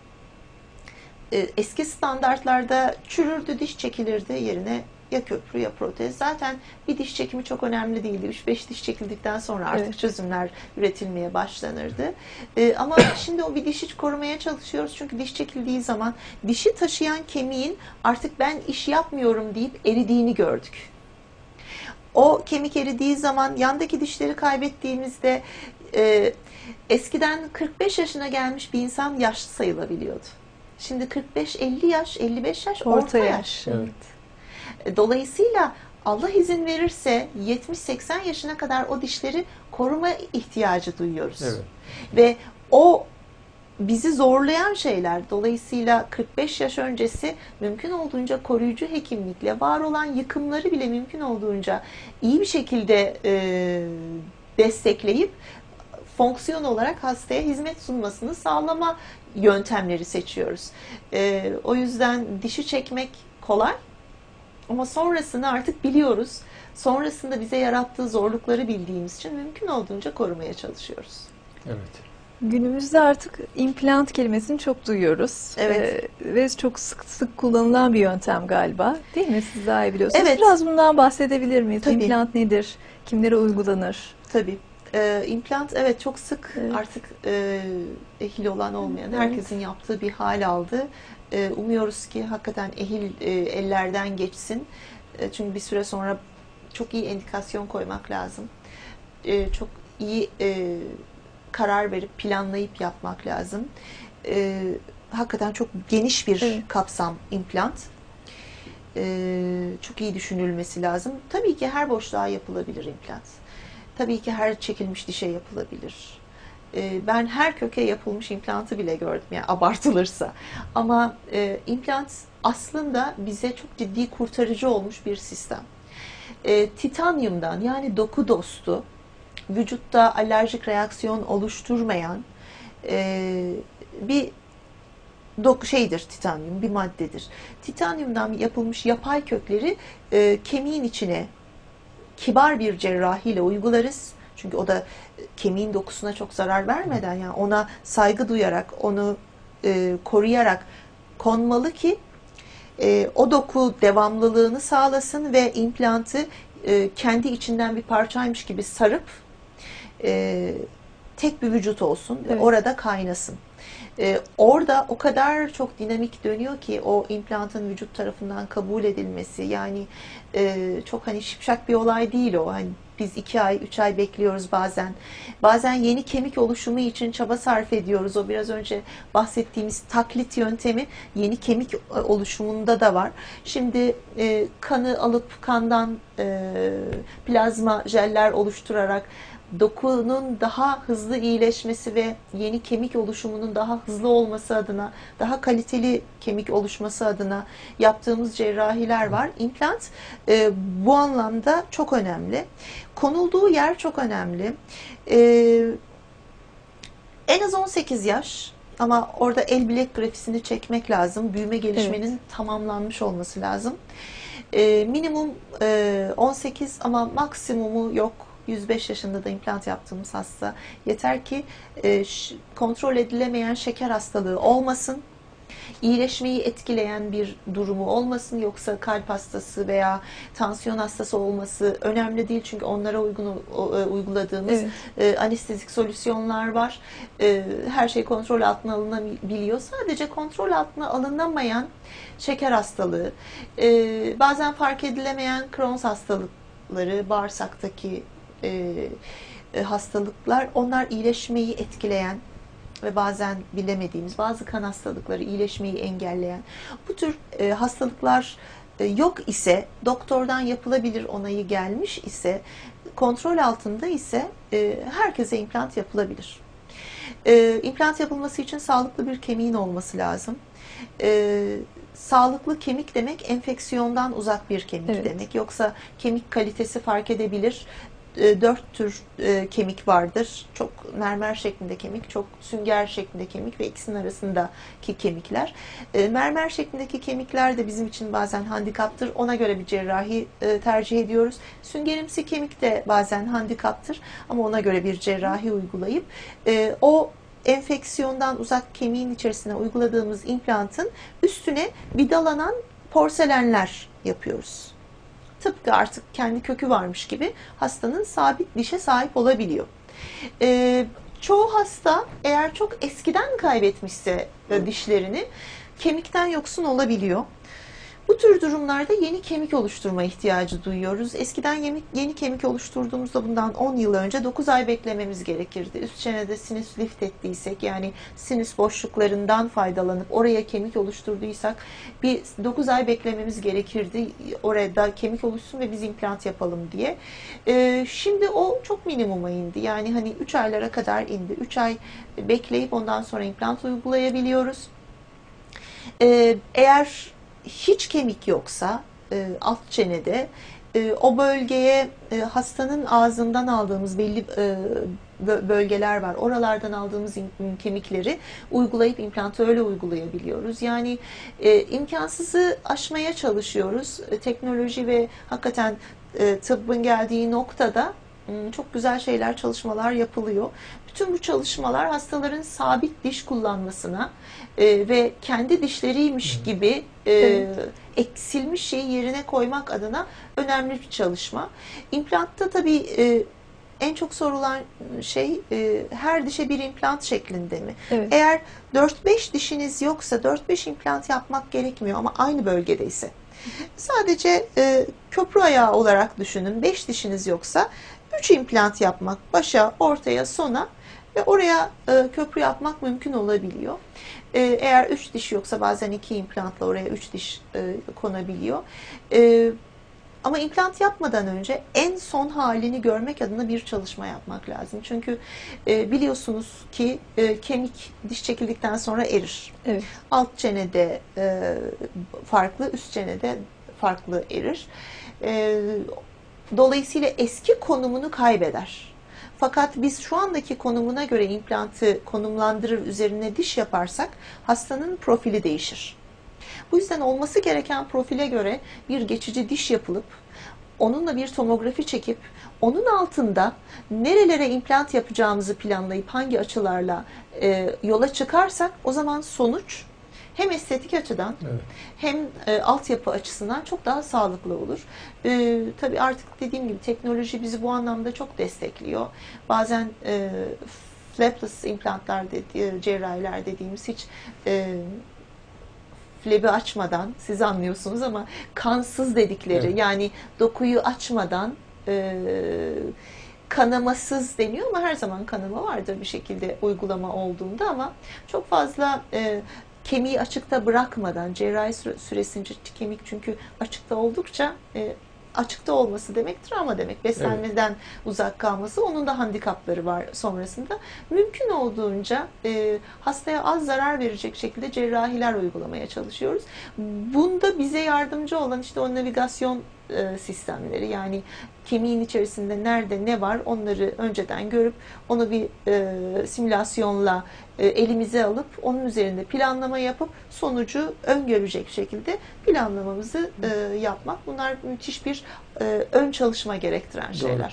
Speaker 2: e, eski standartlarda çürürdü, diş çekilirdi, yerine ya köprü ya protez. Zaten bir diş çekimi çok önemli değildi. üç beş diş çekildikten sonra artık
Speaker 3: Evet.
Speaker 2: çözümler üretilmeye başlanırdı. Ee, ama şimdi o bir dişi korumaya çalışıyoruz. Çünkü diş çekildiği zaman dişi taşıyan kemiğin artık ben iş yapmıyorum deyip eridiğini gördük. O kemik eridiği zaman yandaki dişleri kaybettiğimizde e, eskiden kırk beş yaşına gelmiş bir insan yaşlı sayılabiliyordu. Şimdi kırk beş elli yaş, elli beş yaş orta,
Speaker 3: Orta
Speaker 2: yaş.
Speaker 3: yaş.
Speaker 1: Evet.
Speaker 2: Dolayısıyla Allah izin verirse yetmiş seksen yaşına kadar o dişleri koruma ihtiyacı duyuyoruz.
Speaker 1: Evet.
Speaker 2: Ve o bizi zorlayan şeyler. Dolayısıyla kırk beş yaş öncesi mümkün olduğunca koruyucu hekimlikle var olan yıkımları bile mümkün olduğunca iyi bir şekilde e, destekleyip fonksiyon olarak hastaya hizmet sunmasını sağlama yöntemleri seçiyoruz. E, o yüzden dişi çekmek kolay ama sonrasını artık biliyoruz. Sonrasında bize yarattığı zorlukları bildiğimiz için mümkün olduğunca korumaya çalışıyoruz.
Speaker 1: Evet.
Speaker 3: Günümüzde artık implant kelimesini çok duyuyoruz.
Speaker 2: Evet.
Speaker 3: Ee, ve çok sık sık kullanılan bir yöntem galiba. Değil mi? Siz daha iyi biliyorsunuz.
Speaker 2: Evet.
Speaker 3: Biraz bundan bahsedebilir miyiz?
Speaker 2: Tabii.
Speaker 3: İmplant nedir? Kimlere uygulanır?
Speaker 2: Tabii. Ee, implant evet çok sık
Speaker 3: Evet.
Speaker 2: artık e, ehil olan olmayan
Speaker 3: Evet.
Speaker 2: herkesin yaptığı bir hal aldı. E, umuyoruz ki hakikaten ehil e, ellerden geçsin. E, çünkü bir süre sonra çok iyi indikasyon koymak lazım. E, çok iyi e, karar verip planlayıp yapmak lazım. E, hakikaten çok geniş bir
Speaker 3: Evet.
Speaker 2: kapsam implant. E, çok iyi düşünülmesi lazım. Tabii ki her boşluğa yapılabilir implant. Tabii ki her çekilmiş dişe yapılabilir. E, ben her köke yapılmış implantı bile gördüm, yani abartılırsa. Ama e, implant aslında bize çok ciddi kurtarıcı olmuş bir sistem. E, titanyumdan, yani doku dostu, vücutta alerjik reaksiyon oluşturmayan e, bir doku şeydir titanyum, bir maddedir. Titanyumdan yapılmış yapay kökleri e, kemiğin içine kibar bir cerrahiyle uygularız. Çünkü o da kemiğin dokusuna çok zarar vermeden, yani ona saygı duyarak, onu e, koruyarak konmalı ki e, o doku devamlılığını sağlasın ve implantı e, kendi içinden bir parçaymış gibi sarıp e, tek bir vücut olsun ve
Speaker 3: Evet.
Speaker 2: orada kaynasın. E, orada o kadar çok dinamik dönüyor ki o implantın vücut tarafından kabul edilmesi, yani e, çok hani şipşak bir olay değil o. Hani biz iki ay, üç ay bekliyoruz bazen. Bazen yeni kemik oluşumu için çaba sarf ediyoruz. O biraz önce bahsettiğimiz taklit yöntemi yeni kemik oluşumunda da var. Şimdi e, kanı alıp kandan e, plazma jeller oluşturarak dokunun daha hızlı iyileşmesi ve yeni kemik oluşumunun daha hızlı olması adına, daha kaliteli kemik oluşması adına yaptığımız cerrahiler var. İmplant e, bu anlamda çok önemli. Konulduğu yer çok önemli. E, en az on sekiz yaş, ama orada el bilek grafisini çekmek lazım. Büyüme gelişmenin
Speaker 3: Evet.
Speaker 2: tamamlanmış olması lazım. E, minimum e, on sekiz ama maksimumu yok. yüz beş yaşında da implant yaptığımız hasta. Yeter ki e, ş- kontrol edilemeyen şeker hastalığı olmasın. iyileşmeyi etkileyen bir durumu olmasın, yoksa kalp hastası veya tansiyon hastası olması önemli değil, çünkü onlara uygun uyguladığımız evet. anestezik solüsyonlar var. Her şey kontrol altına alınabiliyor. Sadece kontrol altına alınamayan şeker hastalığı, bazen fark edilemeyen Crohn's hastalıkları, bağırsaktaki hastalıklar, onlar iyileşmeyi etkileyen ve bazen bilemediğimiz bazı kan hastalıkları, iyileşmeyi engelleyen bu tür e, hastalıklar e, yok ise, doktordan yapılabilir onayı gelmiş ise, kontrol altında ise e, herkese implant yapılabilir. E, implant yapılması için sağlıklı bir kemiğin olması lazım. E, sağlıklı kemik demek enfeksiyondan uzak bir kemik evet. demek. Yoksa kemik kalitesi fark edebilir. Dört tür e, kemik vardır. Çok mermer şeklinde kemik, çok sünger şeklinde kemik ve ikisinin arasındaki kemikler. E, mermer şeklindeki kemikler de bizim için bazen handikaptır. Ona göre bir cerrahi e, tercih ediyoruz. Süngerimsi kemik de bazen handikaptır ama ona göre bir cerrahi uygulayıp e, o enfeksiyondan uzak kemiğin içerisine uyguladığımız implantın üstüne vidalanan porselenler yapıyoruz. Tıpkı artık kendi kökü varmış gibi hastanın sabit dişe sahip olabiliyor. Ee, çoğu hasta eğer çok eskiden kaybetmişse e, dişlerini, kemikten yoksun olabiliyor. Bu tür durumlarda yeni kemik oluşturma ihtiyacı duyuyoruz. Eskiden yeni, yeni kemik oluşturduğumuzda bundan on yıl önce dokuz ay beklememiz gerekirdi. Üst çenede sinüs lift ettiysek, yani sinüs boşluklarından faydalanıp oraya kemik oluşturduysak bir dokuz ay beklememiz gerekirdi. Orada kemik oluşsun ve biz implant yapalım diye. Ee, şimdi o çok minimuma indi. Yani hani üç aylara kadar indi. üç ay bekleyip ondan sonra implant uygulayabiliyoruz. Ee, eğer hiç kemik yoksa e, alt çenede, e, o bölgeye e, hastanın ağzından aldığımız belli e, bölgeler var. Oralardan aldığımız kemikleri uygulayıp implantı öyle uygulayabiliyoruz. Yani e, imkansızı aşmaya çalışıyoruz. E, teknoloji ve hakikaten e, tıbbın geldiği noktada çok güzel şeyler, çalışmalar yapılıyor. Bütün bu çalışmalar hastaların sabit diş kullanmasına e, ve kendi dişleriymiş gibi e, evet. eksilmiş şeyi yerine koymak adına önemli bir çalışma. İmplantta tabii e, en çok sorulan şey e, her dişe bir implant şeklinde mi? Evet. Eğer dört beş dişiniz yoksa dört beş implant yapmak gerekmiyor ama aynı bölgedeyse. Sadece e, köprü ayağı olarak düşünün. beş dişiniz yoksa üç implant yapmak, başa, ortaya, sona ve oraya e, köprü yapmak mümkün olabiliyor. E, eğer üç diş yoksa bazen iki implantla oraya üç diş e, konabiliyor. E, ama implant yapmadan önce en son halini görmek adına bir çalışma yapmak lazım. Çünkü e, biliyorsunuz ki e, kemik diş çekildikten sonra erir. Evet. Alt çenede e, farklı, üst çenede farklı erir. E, Dolayısıyla eski konumunu kaybeder. Fakat biz şu andaki konumuna göre implantı konumlandırır, üzerine diş yaparsak hastanın profili değişir. Bu yüzden olması gereken profile göre bir geçici diş yapılıp, onunla bir tomografi çekip, onun altında nerelere implant yapacağımızı planlayıp hangi açılarla e, yola çıkarsak, o zaman sonuç hem estetik açıdan evet. hem e, altyapı açısından çok daha sağlıklı olur. E, tabii artık dediğim gibi teknoloji bizi bu anlamda çok destekliyor. Bazen e, flapless implantlar, dedi, cerrahiler dediğimiz hiç e, flabi açmadan, siz anlıyorsunuz ama kansız dedikleri, evet. yani dokuyu açmadan e, kanamasız deniyor ama her zaman kanama vardır bir şekilde uygulama olduğunda, ama çok fazla e, kemiği açıkta bırakmadan, cerrahi süresince kemik çünkü açıkta oldukça e, açıkta olması demek travma demek. Beslenmeden evet. uzak kalması, onun da handikapları var sonrasında. Mümkün olduğunca e, hastaya az zarar verecek şekilde cerrahiler uygulamaya çalışıyoruz. Bunda bize yardımcı olan işte o navigasyon e, sistemleri, yani kemiğin içerisinde nerede ne var onları önceden görüp onu bir e, simülasyonla e, elimize alıp onun üzerinde planlama yapıp sonucu öngörecek şekilde planlamamızı e, yapmak. Bunlar müthiş bir e, ön çalışma gerektiren şeyler.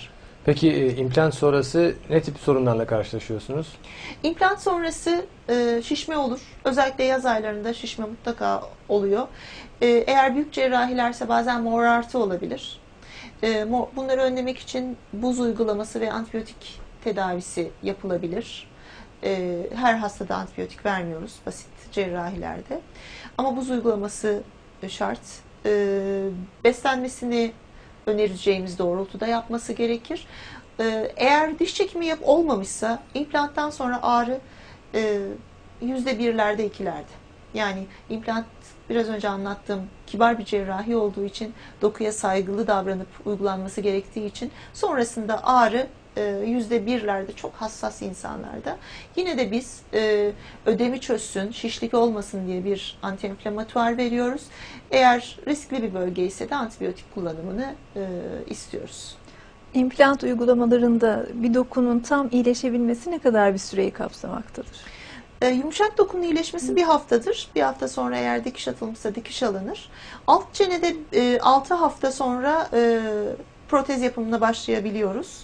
Speaker 1: Peki e, implant sonrası ne tip sorunlarla karşılaşıyorsunuz?
Speaker 2: İmplant sonrası e, şişme olur. Özellikle yaz aylarında şişme mutlaka oluyor. E, eğer büyük cerrahilerse bazen morartı olabilir. E, mor, bunları önlemek için buz uygulaması ve antibiyotik tedavisi yapılabilir. E, her hastada antibiyotik vermiyoruz basit cerrahilerde. Ama buz uygulaması şart. E, beslenmesini önereceğimiz doğrultuda yapması gerekir. E, eğer diş çekimi yap olmamışsa implanttan sonra ağrı e, yüzde birlerde ikilerde. Yani implant biraz önce anlattığım kibar bir cerrahi olduğu için dokuya saygılı davranıp uygulanması gerektiği için sonrasında ağrı yüzde birlerde çok hassas insanlarda. Yine de biz e, ödemi çözsün, şişlik olmasın diye bir antiinflamatuar veriyoruz. Eğer riskli bir bölge ise de antibiyotik kullanımını e, istiyoruz.
Speaker 3: İmplant uygulamalarında bir dokunun tam iyileşebilmesi ne kadar bir süreyi kapsamaktadır?
Speaker 2: E, yumuşak dokunun iyileşmesi bir haftadır. Bir hafta sonra eğer dikiş atılmışsa dikiş alınır. Alt çenede e, altı hafta sonra e, protez yapımına başlayabiliyoruz.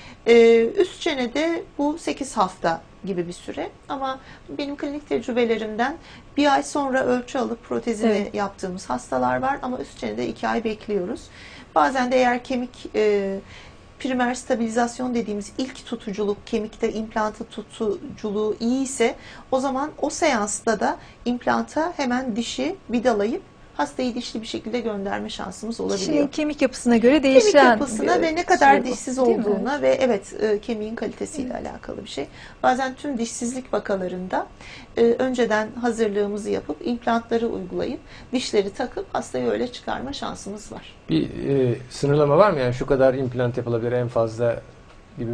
Speaker 2: Ee, üst çenede bu sekiz hafta gibi bir süre ama benim klinik tecrübelerimden bir ay sonra ölçü alıp protezini evet. yaptığımız hastalar var ama üst çenede iki ay bekliyoruz. Bazen de eğer kemik e, primer stabilizasyon dediğimiz ilk tutuculuk, kemikte implantı tutuculuğu iyi ise o zaman o seansta da implanta hemen dişi vidalayıp hastayı dişli bir şekilde gönderme şansımız olabiliyor.
Speaker 3: Kişinin kemik yapısına göre değişen.
Speaker 2: Kemik yapısına ve ne kadar
Speaker 3: bu,
Speaker 2: dişsiz olduğuna ve evet e, kemiğin kalitesiyle evet. alakalı bir şey. Bazen tüm dişsizlik vakalarında e, önceden hazırlığımızı yapıp implantları uygulayıp dişleri takıp hastayı öyle çıkarma şansımız var.
Speaker 1: Bir e, sınırlama var mı? Yani şu kadar implant yapılabilir en fazla gibi.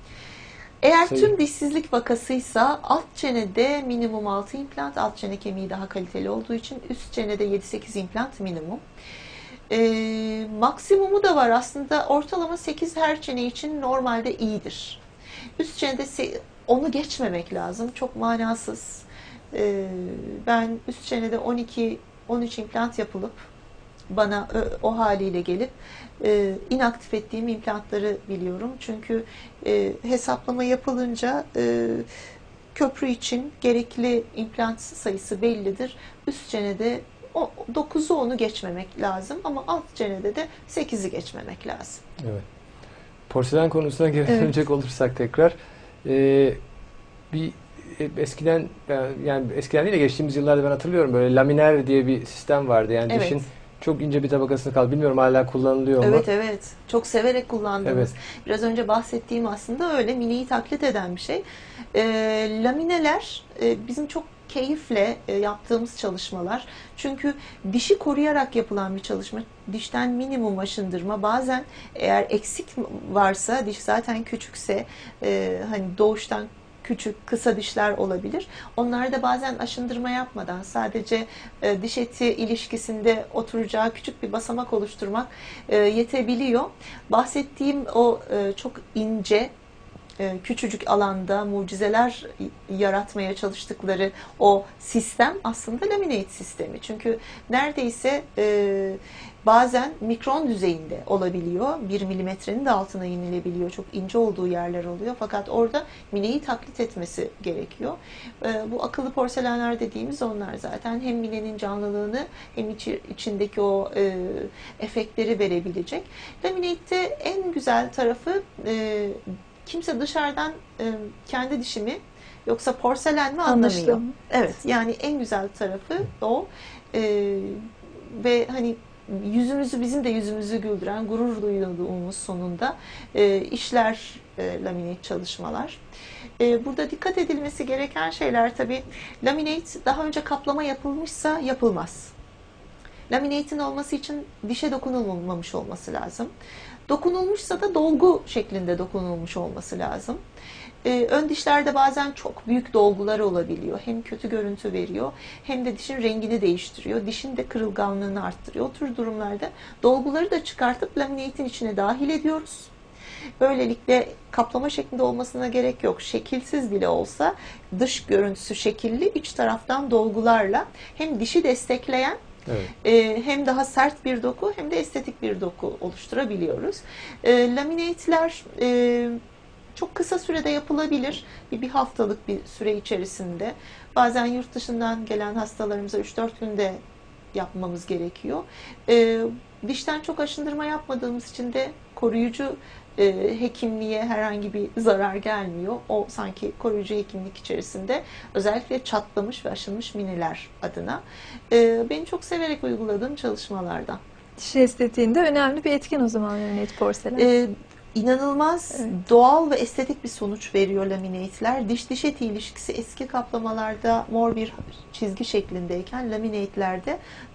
Speaker 2: Eğer sayı. Tüm dişsizlik vakasıysa alt çenede minimum altı implant, alt çene kemiği daha kaliteli olduğu için üst çenede yedi sekiz implant minimum. Ee, maksimumu da var aslında, ortalama sekiz her çene için normalde iyidir. Üst çenede onu geçmemek lazım, çok manasız. Ee, ben üst çenede on iki on üç implant yapılıp bana o haliyle gelip e, inaktif ettiğim implantları biliyorum. Çünkü e, hesaplama yapılınca e, köprü için gerekli implant sayısı bellidir. Üst çenede dokuzu onu geçmemek lazım ama alt çenede de sekizi geçmemek lazım.
Speaker 1: Evet. Porselen konusuna geri dönecek evet. olursak tekrar e, bir eskiden yani eskiden değil de geçtiğimiz yıllarda ben hatırlıyorum böyle laminer diye bir sistem vardı. Yani
Speaker 2: evet.
Speaker 1: dişin çok ince bir tabakasını kaldı. Bilmiyorum hala kullanılıyor mu?
Speaker 2: Evet evet. Çok severek kullandığımız. Evet. Biraz önce bahsettiğim aslında öyle mineyi taklit eden bir şey. E, lamineler e, bizim çok keyifle e, yaptığımız çalışmalar. Çünkü dişi koruyarak yapılan bir çalışma. Dişten minimum aşındırma. Bazen eğer eksik varsa, diş zaten küçükse, e, hani doğuştan küçük, kısa dişler olabilir. Onlar da bazen aşındırma yapmadan sadece e, diş eti ilişkisinde oturacağı küçük bir basamak oluşturmak e, yetebiliyor. Bahsettiğim o e, çok ince, e, küçücük alanda mucizeler yaratmaya çalıştıkları o sistem aslında laminate sistemi. Çünkü neredeyse e, bazen mikron düzeyinde olabiliyor. Bir milimetrenin de altına inilebiliyor. Çok ince olduğu yerler oluyor. Fakat orada mineyi taklit etmesi gerekiyor. Bu akıllı porselenler dediğimiz onlar zaten. Hem minenin canlılığını hem içi, içindeki o e, efektleri verebilecek. Laminate'te en güzel tarafı e, kimse dışarıdan e, kendi dişimi yoksa porselen mi anlamıyor.
Speaker 3: Anlaşılım.
Speaker 2: Evet. Yani en güzel tarafı o. E, ve hani yüzümüzü, bizim de yüzümüzü güldüren, gurur duyduğumuz sonunda e, işler e, laminate çalışmalar. E, burada dikkat edilmesi gereken şeyler tabii, laminate daha önce kaplama yapılmışsa yapılmaz. Laminate'in olması için dişe dokunulmamış olması lazım. Dokunulmuşsa da dolgu şeklinde dokunulmuş olması lazım. Ee, ön dişlerde bazen çok büyük dolgular olabiliyor. Hem kötü görüntü veriyor hem de dişin rengini değiştiriyor. Dişin de kırılganlığını arttırıyor. O tür durumlarda dolguları da çıkartıp laminate'in içine dahil ediyoruz. Böylelikle kaplama şeklinde olmasına gerek yok. Şekilsiz bile olsa dış görüntüsü şekilli, iç taraftan dolgularla hem dişi destekleyen
Speaker 1: Evet.
Speaker 2: E, hem daha sert bir doku hem de estetik bir doku oluşturabiliyoruz. E, laminate'ler e, çok kısa sürede yapılabilir. Bir, bir haftalık bir süre içerisinde. Bazen yurt dışından gelen hastalarımıza üç dört günde yapmamız gerekiyor. E, dişten çok aşındırma yapmadığımız için de koruyucu e, hekimliğe herhangi bir zarar gelmiyor. O sanki koruyucu hekimlik içerisinde, özellikle çatlamış ve aşınmış mineler adına. E, benim çok severek uyguladığım çalışmalardan.
Speaker 3: Diş estetiğinde önemli bir etken o zaman laminate porselen.
Speaker 2: E, inanılmaz
Speaker 3: Evet.
Speaker 2: doğal ve estetik bir sonuç veriyor laminate'ler. Diş diş eti ilişkisi eski kaplamalarda mor bir çizgi şeklindeyken laminate'lerde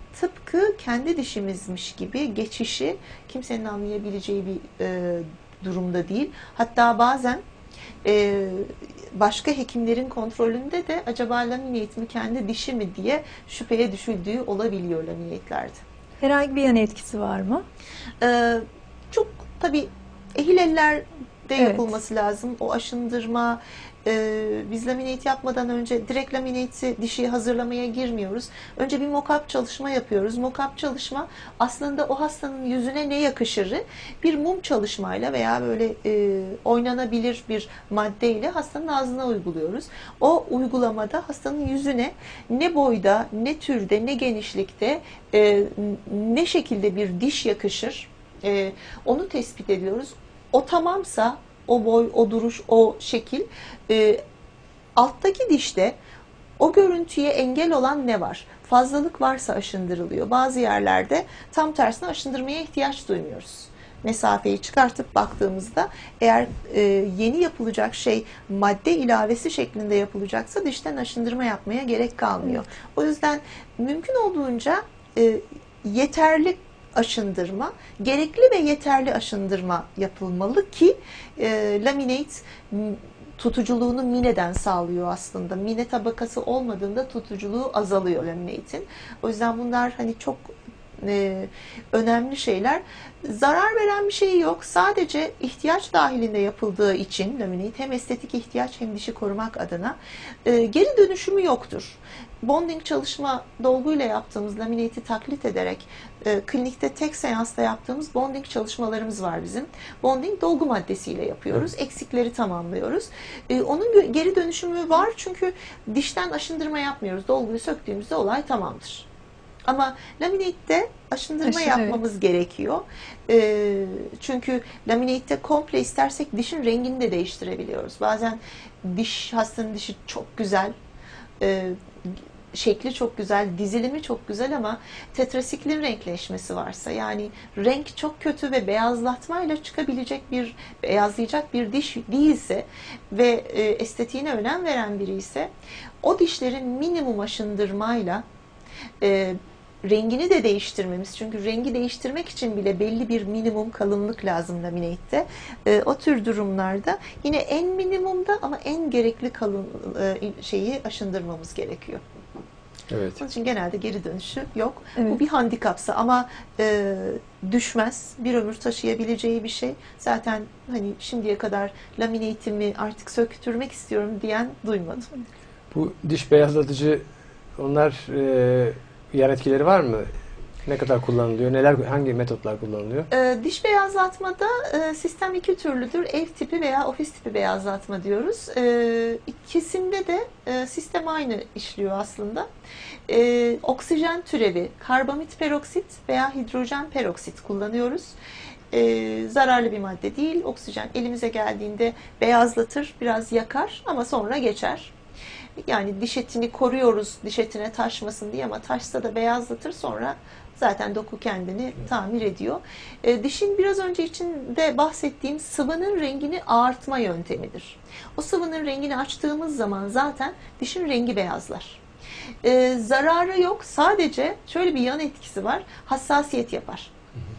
Speaker 2: tıpkı kendi dişimizmiş gibi geçişi kimsenin anlayabileceği bir e, durumda değil. Hatta bazen e, başka hekimlerin kontrolünde de acaba laminate mi kendi dişi mi diye şüpheye düşüldüğü olabiliyor laminate'lerde.
Speaker 3: Herhangi bir yan etkisi var mı?
Speaker 2: E, çok tabii ehil ellerde
Speaker 3: Evet.
Speaker 2: yapılması lazım. O aşındırma, e, biz laminate yapmadan önce direkt laminate'i dişi hazırlamaya girmiyoruz. Önce bir mock-up çalışma yapıyoruz. Mock-up çalışma aslında o hastanın yüzüne ne yakışırı bir mum çalışmayla veya böyle e, oynanabilir bir maddeyle hastanın ağzına uyguluyoruz. O uygulamada hastanın yüzüne ne boyda, ne türde, ne genişlikte, e, ne şekilde bir diş yakışır, e, onu tespit ediyoruz. O tamamsa, o boy, o duruş, o şekil, e, alttaki dişte o görüntüye engel olan ne var? Fazlalık varsa aşındırılıyor. Bazı yerlerde tam tersine aşındırmaya ihtiyaç duymuyoruz. Mesafeyi çıkartıp baktığımızda eğer e, yeni yapılacak şey madde ilavesi şeklinde yapılacaksa dişten aşındırma yapmaya gerek kalmıyor. O yüzden mümkün olduğunca e, yeterli aşındırma, gerekli ve yeterli aşındırma yapılmalı ki e, laminate tutuculuğunu mineden sağlıyor aslında. Mine tabakası olmadığında tutuculuğu azalıyor laminate'in. O yüzden bunlar hani çok e, önemli şeyler. Zarar veren bir şey yok. Sadece ihtiyaç dahilinde yapıldığı için laminate hem estetik ihtiyaç hem dişi korumak adına e, geri dönüşümü yoktur. Bonding çalışma dolguyla yaptığımız laminate'i taklit ederek e, klinikte tek seansta yaptığımız bonding çalışmalarımız var bizim. Bonding dolgu maddesiyle yapıyoruz. Evet. Eksikleri tamamlıyoruz. E, onun geri dönüşümü var çünkü dişten aşındırma yapmıyoruz. Dolguyu söktüğümüzde olay tamamdır. Ama laminate'de aşındırma
Speaker 3: Aşı,
Speaker 2: yapmamız evet. gerekiyor. E, çünkü laminate'de komple istersek dişin rengini de değiştirebiliyoruz. Bazen diş hastanın dişi çok güzel, e, şekli çok güzel, dizilimi çok güzel ama tetrasiklin renkleşmesi varsa, yani renk çok kötü ve beyazlatmayla çıkabilecek bir, beyazlayacak bir diş değilse ve e, estetiğine önem veren biri ise o dişlerin minimum aşındırmayla e, rengini de değiştirmemiz. Çünkü rengi değiştirmek için bile belli bir minimum kalınlık lazım laminate'te. E, o tür durumlarda yine en minimumda ama en gerekli kalın e, şeyi aşındırmamız gerekiyor.
Speaker 1: Evet.
Speaker 2: Onun için genelde geri dönüşü yok.
Speaker 3: Evet.
Speaker 2: Bu bir handikapsa ama e, düşmez. Bir ömür taşıyabileceği bir şey. Zaten hani şimdiye kadar laminate'imi artık söktürmek istiyorum diyen duymadım.
Speaker 1: Bu diş beyazlatıcı, onlar e, yan etkileri var mı? Ne kadar kullanılıyor? Neler, hangi metotlar kullanılıyor?
Speaker 2: E, diş beyazlatmada e, sistem iki türlüdür. Ev tipi veya ofis tipi beyazlatma diyoruz. E, ikisinde de e, sistem aynı işliyor aslında. E, oksijen türevi, karbamit peroksit veya hidrojen peroksit kullanıyoruz. E, zararlı bir madde değil. Oksijen elimize geldiğinde beyazlatır, biraz yakar ama sonra geçer. Yani diş etini koruyoruz, diş etine taşmasın diye, ama taşsa da beyazlatır, sonra zaten doku kendini tamir ediyor. E, dişin biraz önce içinde bahsettiğim sıvının rengini ağartma yöntemidir. O sıvının rengini açtığımız zaman zaten dişin rengi beyazlar. E, zararı yok, sadece şöyle bir yan etkisi var, hassasiyet yapar.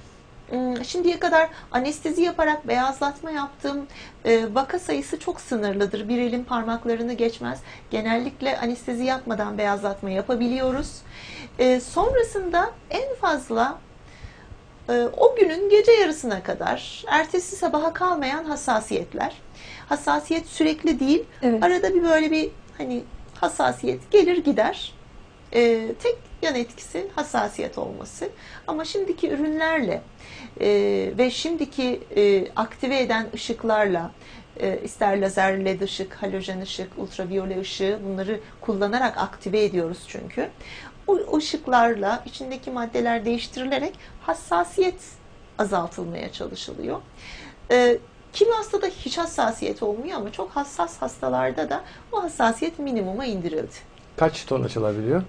Speaker 2: Şimdiye kadar anestezi yaparak beyazlatma yaptığım e, vaka sayısı çok sınırlıdır. Bir elin parmaklarını geçmez. Genellikle anestezi yapmadan beyazlatma yapabiliyoruz. E, sonrasında en fazla e, o günün gece yarısına kadar, ertesi sabaha kalmayan hassasiyetler. Hassasiyet sürekli değil.
Speaker 3: Evet.
Speaker 2: Arada bir böyle bir hani hassasiyet gelir gider. E, tek yan etkisi hassasiyet olması. Ama şimdiki ürünlerle e, ve şimdiki e, aktive eden ışıklarla, e, ister lazer, led ışık, halojen ışık, ultraviyole ışığı, bunları kullanarak aktive ediyoruz çünkü. O ışıklarla içindeki maddeler değiştirilerek hassasiyet azaltılmaya çalışılıyor. E, kimi hastada hiç hassasiyet olmuyor ama çok hassas hastalarda da o hassasiyet minimuma indirildi.
Speaker 1: Kaç ton açılabiliyor?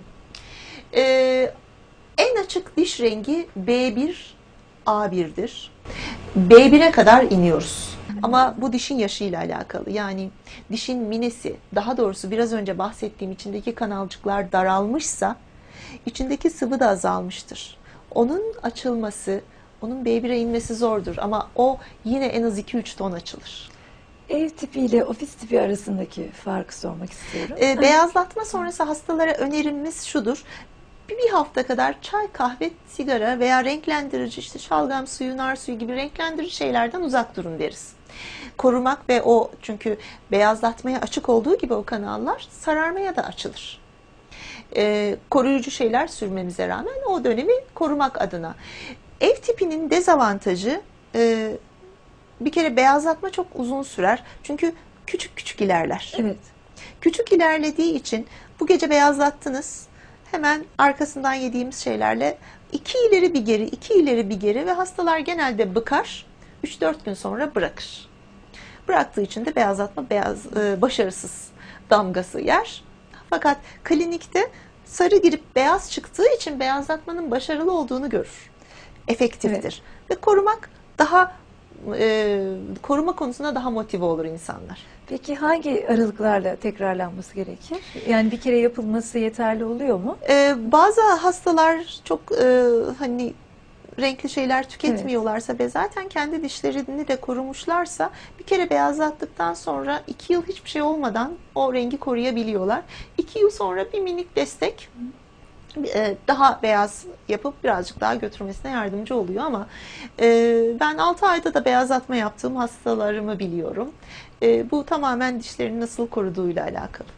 Speaker 2: Ee, en açık diş rengi B bir A bir'dir. B bir'e kadar iniyoruz. Ama bu dişin yaşıyla alakalı. Yani dişin minesi, daha doğrusu biraz önce bahsettiğim içindeki kanalcıklar daralmışsa içindeki sıvı da azalmıştır. Onun açılması, onun B bir'e inmesi zordur ama o yine en az iki üç ton açılır.
Speaker 3: Ev tipi ile ofis tipi arasındaki farkı sormak istiyorum.
Speaker 2: Ee, beyazlatma sonrası hastalara önerimiz şudur. Bir, bir hafta kadar çay, kahve, sigara veya renklendirici, işte şalgam suyu, nar suyu gibi renklendirici şeylerden uzak durun deriz. Korumak ve o, çünkü beyazlatmaya açık olduğu gibi o kanallar sararmaya da açılır. Ee, koruyucu şeyler sürmemize rağmen o dönemi korumak adına. Ev tipinin dezavantajı, e, bir kere beyazlatma çok uzun sürer. Çünkü küçük küçük ilerler.
Speaker 3: Evet.
Speaker 2: Küçük ilerlediği için bu gece beyazlattınız. Hemen arkasından yediğimiz şeylerle iki ileri bir geri, iki ileri bir geri ve hastalar genelde bıkar. üç dört gün sonra bırakır. Bıraktığı için de beyazlatma beyaz, e, başarısız damgası yer. Fakat klinikte sarı girip beyaz çıktığı için beyazlatmanın başarılı olduğunu görür. Efektiftir. Evet. Ve korumak daha e, koruma konusunda daha motive olur insanlar.
Speaker 3: Peki hangi aralıklarla tekrarlanması gerekir? Yani bir kere yapılması yeterli oluyor mu?
Speaker 2: Ee, bazı hastalar çok e, hani renkli şeyler tüketmiyorlarsa evet. ve zaten kendi dişlerini de korumuşlarsa bir kere beyazlattıktan sonra iki yıl hiçbir şey olmadan o rengi koruyabiliyorlar. iki yıl sonra bir minik destek e, daha beyaz yapıp birazcık daha götürmesine yardımcı oluyor ama e, ben altı ayda da beyazlatma yaptığım hastalarımı biliyorum. E, bu tamamen dişlerini nasıl koruduğuyla alakalı.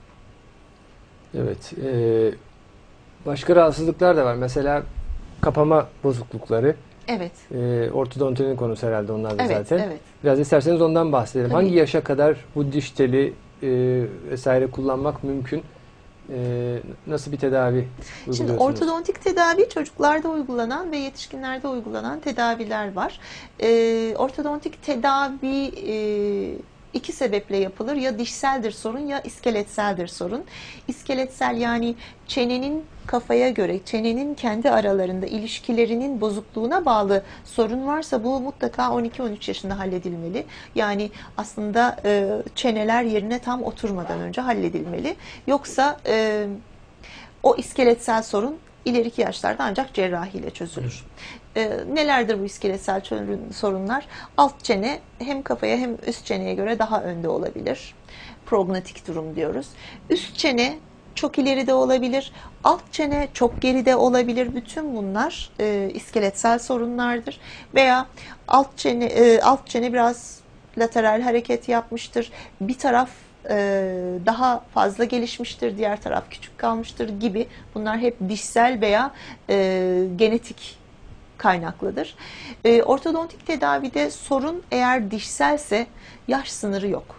Speaker 1: Evet. E, başka rahatsızlıklar da var. Mesela kapama bozuklukları.
Speaker 2: Evet.
Speaker 1: E, ortodontinin konusu herhalde onlar da
Speaker 2: evet,
Speaker 1: zaten.
Speaker 2: Evet.
Speaker 1: Biraz isterseniz ondan bahsedelim.
Speaker 2: Tabii.
Speaker 1: Hangi yaşa kadar bu diş teli e, vesaire kullanmak mümkün? E, nasıl bir tedavi uyguluyorsunuz?
Speaker 2: Şimdi ortodontik tedavi çocuklarda uygulanan ve yetişkinlerde uygulanan tedaviler var. E, ortodontik tedavi e, iki sebeple yapılır. Ya dişseldir sorun ya iskeletseldir sorun. İskeletsel yani çenenin kafaya göre, çenenin kendi aralarında ilişkilerinin bozukluğuna bağlı sorun varsa bu mutlaka on iki on üç yaşında halledilmeli. Yani aslında e, çeneler yerine tam oturmadan önce halledilmeli. Yoksa e, o iskeletsel sorun ileriki yaşlarda ancak cerrahiyle çözülür. E, nelerdir bu iskeletsel sorunlar? Alt çene hem kafaya hem üst çeneye göre daha önde olabilir. Prognatik durum diyoruz. Üst çene çok ileride olabilir. Alt çene çok geride olabilir. Bütün bunlar e, iskeletsel sorunlardır. Veya alt çene e, alt çene biraz lateral hareket yapmıştır. Bir taraf e, daha fazla gelişmiştir, diğer taraf küçük kalmıştır gibi. Bunlar hep dişsel veya e, genetik kaynaklıdır. E, ortodontik tedavide sorun eğer dişselse yaş sınırı yok.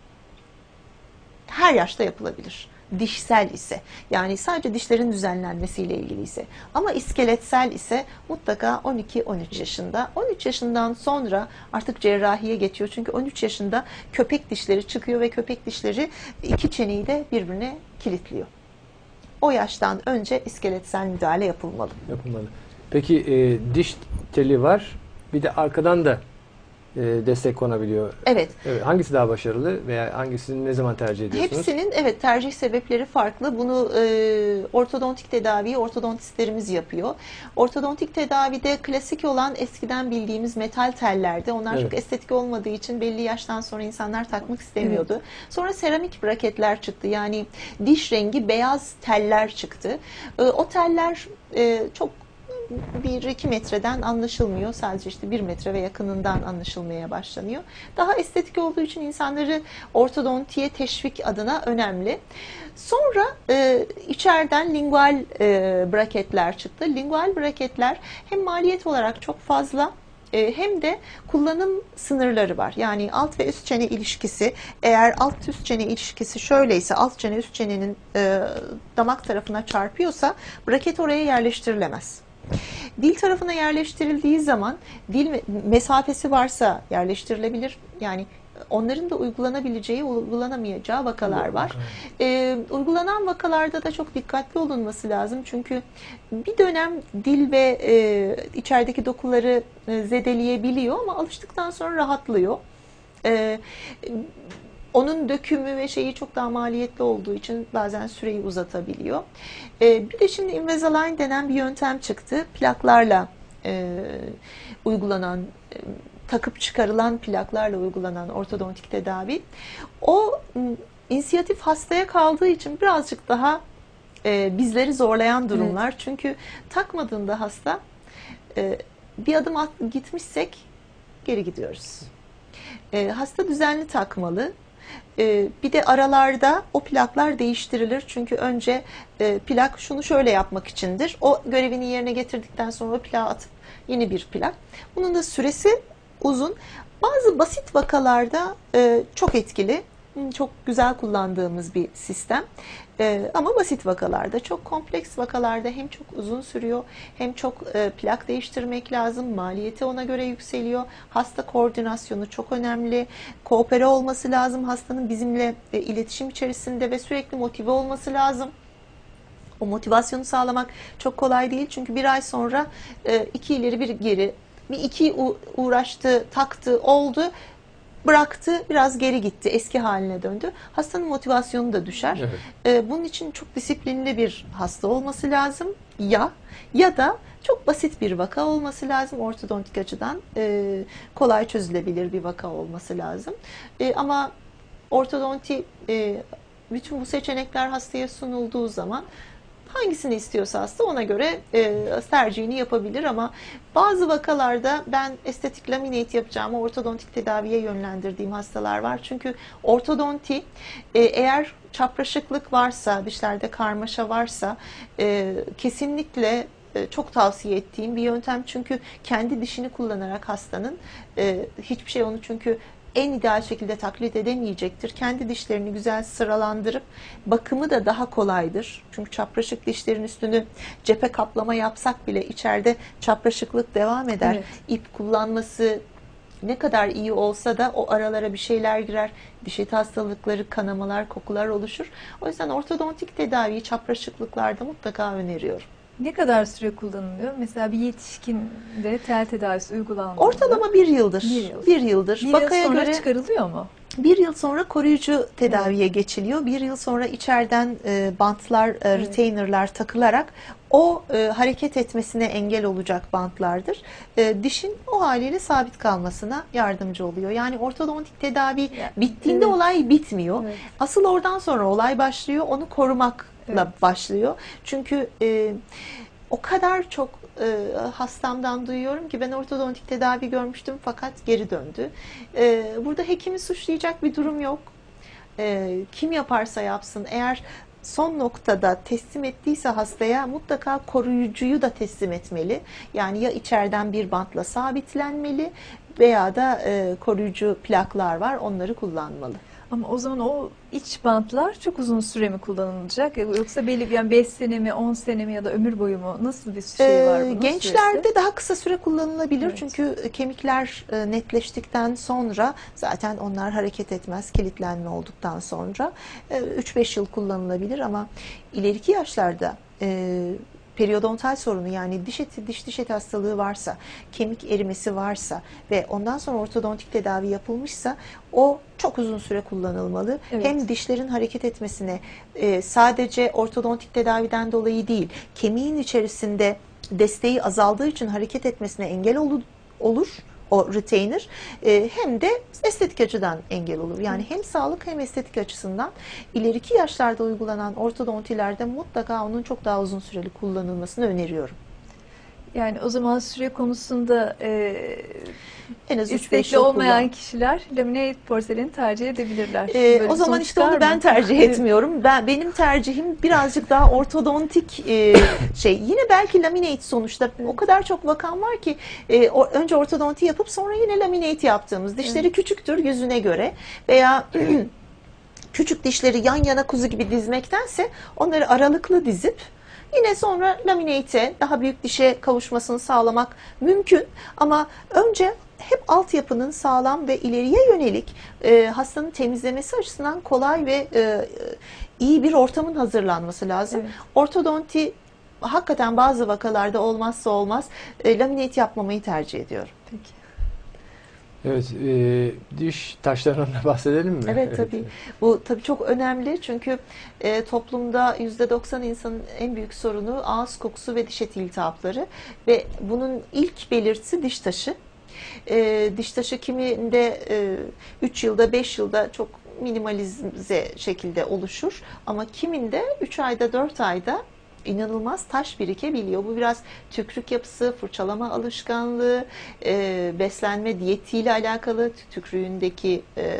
Speaker 2: Her yaşta yapılabilir. Dişsel ise, yani sadece dişlerin düzenlenmesiyle ilgili ise, ama iskeletsel ise mutlaka on iki on üç yaşında. on üç yaşından sonra artık cerrahiye geçiyor. Çünkü on üç yaşında köpek dişleri çıkıyor ve köpek dişleri iki çeneyi de birbirine kilitliyor. O yaştan önce iskeletsel müdahale yapılmalı.
Speaker 1: Yapılmalı. Peki e, diş teli var, bir de arkadan da e, destek konabiliyor.
Speaker 2: Evet.
Speaker 1: Evet. Hangisi daha başarılı veya hangisini ne zaman tercih ediyorsunuz?
Speaker 2: Hepsinin evet tercih sebepleri farklı. Bunu e, ortodontik tedaviyi ortodontistlerimiz yapıyor. Ortodontik tedavide klasik olan eskiden bildiğimiz metal tellerde. Onlar
Speaker 1: evet.
Speaker 2: çok estetik olmadığı için belli yaştan sonra insanlar takmak istemiyordu. Evet. Sonra seramik braketler çıktı. Yani diş rengi beyaz teller çıktı. E, o teller e, çok bir iki metreden anlaşılmıyor. Sadece işte bir metre ve yakınından anlaşılmaya başlanıyor. Daha estetik olduğu için insanları ortodontiye teşvik adına önemli. Sonra e, içeriden lingual e, braketler çıktı. Lingual braketler hem maliyet olarak çok fazla, hem de kullanım sınırları var. Yani alt ve üst çene ilişkisi, eğer alt üst çene ilişkisi şöyleyse, alt çene üst çenenin e, damak tarafına çarpıyorsa braket oraya yerleştirilemez. Dil tarafına yerleştirildiği zaman dil mesafesi varsa yerleştirilebilir. Yani onların da uygulanabileceği, uygulanamayacağı vakalar var. Ee, uygulanan vakalarda da çok dikkatli olunması lazım. Çünkü bir dönem dil ve e, içerideki dokuları e, zedeleyebiliyor ama alıştıktan sonra rahatlıyor. Ee, onun dökümü ve şeyi çok daha maliyetli olduğu için bazen süreyi uzatabiliyor. Ee, bir de şimdi Invisalign denen bir yöntem çıktı. Plaklarla e, uygulanan e, takıp çıkarılan plaklarla uygulanan ortodontik tedavi. O inisiyatif hastaya kaldığı için birazcık daha e, bizleri zorlayan durumlar. Evet. Çünkü takmadığında hasta e, bir adım at, gitmişsek geri gidiyoruz. E, hasta düzenli takmalı. E, bir de aralarda o plaklar değiştirilir. Çünkü önce e, plak şunu şöyle yapmak içindir. O görevini yerine getirdikten sonra o plağı atıp yeni bir plak. Bunun da süresi uzun. Bazı basit vakalarda e, çok etkili, çok güzel kullandığımız bir sistem. E, ama basit vakalarda, çok kompleks vakalarda hem çok uzun sürüyor, hem çok e, plak değiştirmek lazım, maliyeti ona göre yükseliyor. Hasta koordinasyonu çok önemli, koopere olması lazım, hastanın bizimle e, iletişim içerisinde ve sürekli motive olması lazım. O motivasyonu sağlamak çok kolay değil çünkü bir ay sonra e, iki ileri bir geri, bir iki uğraştı, taktı, oldu, bıraktı, biraz geri gitti, eski haline döndü. Hastanın motivasyonu da düşer. Evet. Ee, bunun için çok disiplinli bir hasta olması lazım. Ya ya da çok basit bir vaka olması lazım. Ortodontik açıdan e, kolay çözülebilir bir vaka olması lazım. E, ama ortodonti, e, bütün bu seçenekler hastaya sunulduğu zaman hangisini istiyorsa hasta ona göre e, tercihini yapabilir ama bazı vakalarda ben estetik laminate yapacağımı ortodontik tedaviye yönlendirdiğim hastalar var. Çünkü ortodonti e, eğer çapraşıklık varsa, dişlerde karmaşa varsa e, kesinlikle e, çok tavsiye ettiğim bir yöntem. Çünkü kendi dişini kullanarak hastanın e, hiçbir şey onu çünkü en ideal şekilde taklit edemeyecektir. Kendi dişlerini güzel sıralandırıp bakımı da daha kolaydır. Çünkü çapraşık dişlerin üstünü cephe kaplama yapsak bile içeride çapraşıklık devam eder. Evet. İp kullanması ne kadar iyi olsa da o aralara bir şeyler girer. Diş eti hastalıkları, kanamalar, kokular oluşur. O yüzden ortodontik tedaviyi çapraşıklıklarda mutlaka öneriyorum.
Speaker 3: Ne kadar süre kullanılıyor? Mesela bir yetişkinde tel tedavisi uygulanmalı.
Speaker 2: Ortalama bir yıldır. Bir, yıl. bir yıldır.
Speaker 3: Bir
Speaker 2: Vakaya
Speaker 3: yıl sonra
Speaker 2: göre
Speaker 3: çıkarılıyor mu?
Speaker 2: Bir yıl sonra koruyucu tedaviye evet. geçiliyor. Bir yıl sonra içeriden e, bantlar, e, evet. retainerlar takılarak o e, hareket etmesine engel olacak bantlardır. E, dişin o haliyle sabit kalmasına yardımcı oluyor. Yani ortodontik tedavi yani, bittiğinde evet. olay bitmiyor. Evet. Asıl oradan sonra olay başlıyor. Onu korumakla evet. başlıyor. Çünkü e, o kadar çok e, hastamdan duyuyorum ki ben ortodontik tedavi görmüştüm fakat geri döndü. E, burada hekimi suçlayacak bir durum yok. E, kim yaparsa yapsın, eğer son noktada teslim ettiyse hastaya mutlaka koruyucuyu da teslim etmeli. Yani ya içeriden bir bantla sabitlenmeli veya da e, koruyucu plaklar var, onları kullanmalı.
Speaker 3: Ama o zaman o iç bantlar çok uzun süre mi kullanılacak? Yoksa belli yani beş sene mi, on sene mi ya da ömür boyu mu? Nasıl bir şey var bunun?
Speaker 2: Gençlerde
Speaker 3: süresi?
Speaker 2: Daha kısa süre kullanılabilir. Evet. Çünkü kemikler netleştikten sonra zaten onlar hareket etmez kilitlenme olduktan sonra üç beş yıl kullanılabilir ama ileriki yaşlarda periodontal sorunu, yani diş eti, diş diş eti hastalığı varsa, kemik erimesi varsa ve ondan sonra ortodontik tedavi yapılmışsa o çok uzun süre kullanılmalı. Evet. Hem dişlerin hareket etmesine e, sadece ortodontik tedaviden dolayı değil, kemiğin içerisinde desteği azaldığı için hareket etmesine engel olur, olur o retainer, e, hem de estetik açıdan engel olur. Yani hem sağlık hem estetik açısından ileriki yaşlarda uygulanan ortodontilerde mutlaka onun çok daha uzun süreli kullanılmasını öneriyorum.
Speaker 3: Yani o zaman süre konusunda e,
Speaker 2: En az üç beş
Speaker 3: istekli
Speaker 2: yıl
Speaker 3: olmayan
Speaker 2: kullan.
Speaker 3: kişiler laminate porseleni tercih edebilirler.
Speaker 2: Ee,
Speaker 3: Böyle
Speaker 2: o
Speaker 3: bir
Speaker 2: zaman
Speaker 3: sonuç
Speaker 2: işte onu
Speaker 3: çıkar
Speaker 2: ben
Speaker 3: mı?
Speaker 2: tercih etmiyorum. Ben benim tercihim birazcık daha ortodontik e, şey. Yine belki laminate sonuçta
Speaker 3: Evet.
Speaker 2: o kadar çok vakan var ki e, o, önce ortodonti yapıp sonra yine laminate yaptığımız. Dişleri
Speaker 3: Evet.
Speaker 2: küçüktür yüzüne göre veya küçük dişleri yan yana kuzu gibi dizmektense onları aralıklı dizip yine sonra laminate'e daha büyük dişe kavuşmasını sağlamak mümkün. Ama önce hep altyapının sağlam ve ileriye yönelik e, hastanın temizlemesi açısından kolay ve e, iyi bir ortamın hazırlanması lazım.
Speaker 3: Evet.
Speaker 2: Ortodonti hakikaten bazı vakalarda olmazsa olmaz. E, laminate yapmamayı tercih ediyorum.
Speaker 3: Peki.
Speaker 1: Evet, e, diş taşlarından da bahsedelim mi?
Speaker 2: Evet tabii. Bu tabii çok önemli çünkü e, toplumda yüzde doksan insanın en büyük sorunu ağız kokusu ve diş eti iltihapları ve bunun ilk belirtisi diş taşı. E, diş taşı kiminde e, üç yılda beş yılda çok minimalize şekilde oluşur ama kiminde üç ayda dört ayda inanılmaz taş birikebiliyor. Bu biraz tükrük yapısı, fırçalama alışkanlığı, e, beslenme diyetiyle alakalı tükrüğündeki e,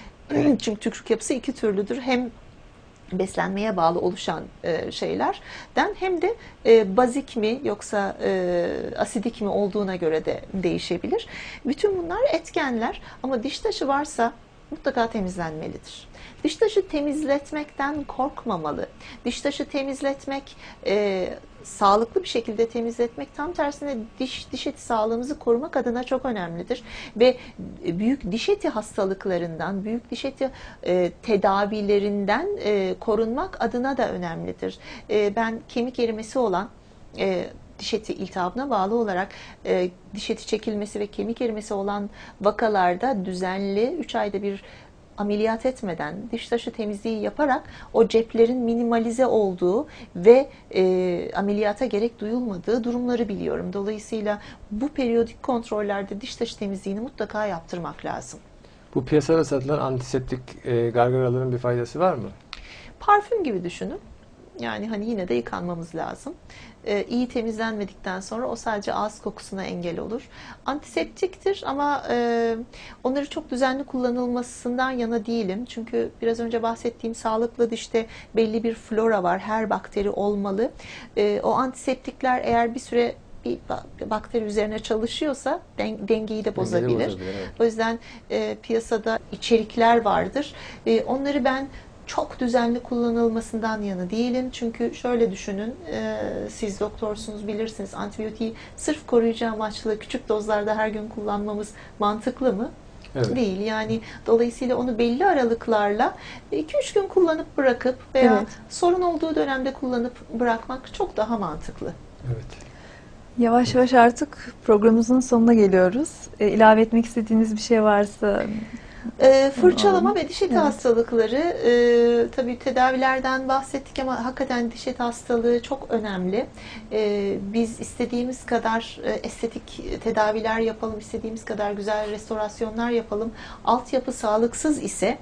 Speaker 2: çünkü tükrük yapısı iki türlüdür. Hem beslenmeye bağlı oluşan e, şeylerden hem de e, bazik mi yoksa e, asidik mi olduğuna göre de değişebilir. Bütün bunlar etkenler ama diş taşı varsa mutlaka temizlenmelidir. Diş taşı temizletmekten korkmamalı. Diş taşı temizletmek, e, sağlıklı bir şekilde temizletmek tam tersine diş, diş eti sağlığımızı korumak adına çok önemlidir. Ve büyük diş eti hastalıklarından, büyük diş eti e, tedavilerinden e, korunmak adına da önemlidir. E, ben kemik erimesi olan e, diş eti iltihabına bağlı olarak e, diş eti çekilmesi ve kemik erimesi olan vakalarda düzenli üç ayda bir ameliyat etmeden diş taşı temizliği yaparak o ceplerin minimalize olduğu ve e, ameliyata gerek duyulmadığı durumları biliyorum. Dolayısıyla bu periyodik kontrollerde diş taşı temizliğini mutlaka yaptırmak lazım.
Speaker 1: Bu piyasada satılan antiseptik e, gargaraların bir faydası var mı?
Speaker 2: Parfüm gibi düşünün. Yani hani yine de yıkanmamız lazım. Ee, iyi temizlenmedikten sonra o sadece ağız kokusuna engel olur. Antiseptiktir ama e, onları çok düzenli kullanılmasından yana değilim. Çünkü biraz önce bahsettiğim sağlıklı dişte belli bir flora var. Her bakteri olmalı. E, o antiseptikler eğer bir süre bir bakteri üzerine çalışıyorsa den, dengeyi de bozabilir.
Speaker 1: bozabilir, evet.
Speaker 2: O yüzden e, piyasada içerikler vardır. E, onları ben çok düzenli kullanılmasından yana değilim. Çünkü şöyle düşünün, e, siz doktorsunuz bilirsiniz, antibiyotiği sırf koruyucu amaçlı küçük dozlarda her gün kullanmamız mantıklı mı?
Speaker 1: Evet.
Speaker 2: Değil. Yani dolayısıyla onu belli aralıklarla iki üç gün kullanıp bırakıp veya
Speaker 3: Evet.
Speaker 2: sorun olduğu dönemde kullanıp bırakmak çok daha mantıklı.
Speaker 1: Evet.
Speaker 3: Yavaş yavaş artık programımızın sonuna geliyoruz. E, ilave etmek istediğiniz bir şey varsa...
Speaker 2: E, fırçalama ve diş eti
Speaker 3: Evet.
Speaker 2: hastalıkları, e, tabii tedavilerden bahsettik ama hakikaten diş eti hastalığı çok önemli. E, biz istediğimiz kadar e, estetik tedaviler yapalım, istediğimiz kadar güzel restorasyonlar yapalım. Altyapı sağlıksız ise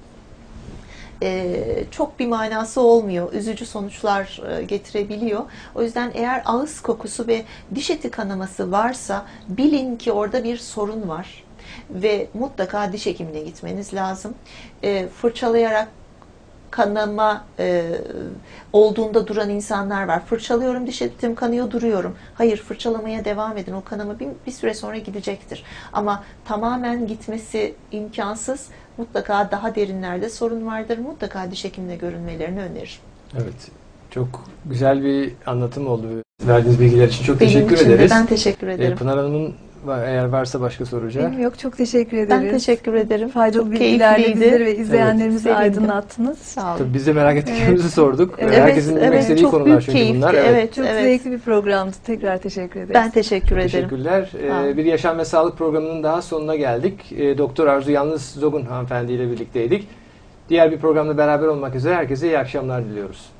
Speaker 2: e, çok bir manası olmuyor. Üzücü sonuçlar e, getirebiliyor. O yüzden eğer ağız kokusu ve diş eti kanaması varsa bilin ki orada bir sorun var. Ve mutlaka diş hekimine gitmeniz lazım. E, fırçalayarak kanama e, olduğunda duran insanlar var. Fırçalıyorum, diş etim kanıyor, duruyorum. Hayır, fırçalamaya devam edin. O kanama bir, bir süre sonra gidecektir. Ama tamamen gitmesi imkansız. Mutlaka daha derinlerde sorun vardır. Mutlaka diş hekimine görünmelerini öneririm.
Speaker 1: Evet. Çok güzel bir anlatım oldu. Verdiğiniz bilgiler için çok
Speaker 2: Benim
Speaker 1: teşekkür
Speaker 2: için de
Speaker 1: ederiz.
Speaker 2: ben teşekkür
Speaker 1: Ee,
Speaker 2: ederim.
Speaker 1: Pınar Hanım'ın eğer varsa başka soracağı.
Speaker 3: Benim yok. Çok teşekkür ederiz.
Speaker 2: Ben teşekkür ederim.
Speaker 3: Faydalı
Speaker 2: Çok
Speaker 3: bilgilerle
Speaker 2: keyifliydi.
Speaker 3: bizleri ve izleyenlerimizi
Speaker 2: Evet, sevindim.
Speaker 3: aydınlattınız.
Speaker 2: Sağ olun.
Speaker 1: Tabii biz de merak ettiklerimizi
Speaker 3: Evet.
Speaker 1: sorduk.
Speaker 3: Evet,
Speaker 1: Herkesin bilmek
Speaker 2: evet,
Speaker 1: istediği
Speaker 2: çok
Speaker 1: konular
Speaker 2: büyük
Speaker 1: çünkü
Speaker 2: keyifti.
Speaker 1: bunlar.
Speaker 2: Evet,
Speaker 3: Çok
Speaker 2: evet.
Speaker 3: zevkli bir programdı. Tekrar teşekkür ederiz.
Speaker 2: Ben teşekkür ederim.
Speaker 1: Teşekkürler.
Speaker 2: Sağ
Speaker 1: Ee,
Speaker 2: olun.
Speaker 1: bir Yaşam ve Sağlık programının daha sonuna geldik. Ee, Doktor Arzu Yalnız Zogun hanımefendi ile birlikteydik. Diğer bir programda beraber olmak üzere herkese iyi akşamlar diliyoruz.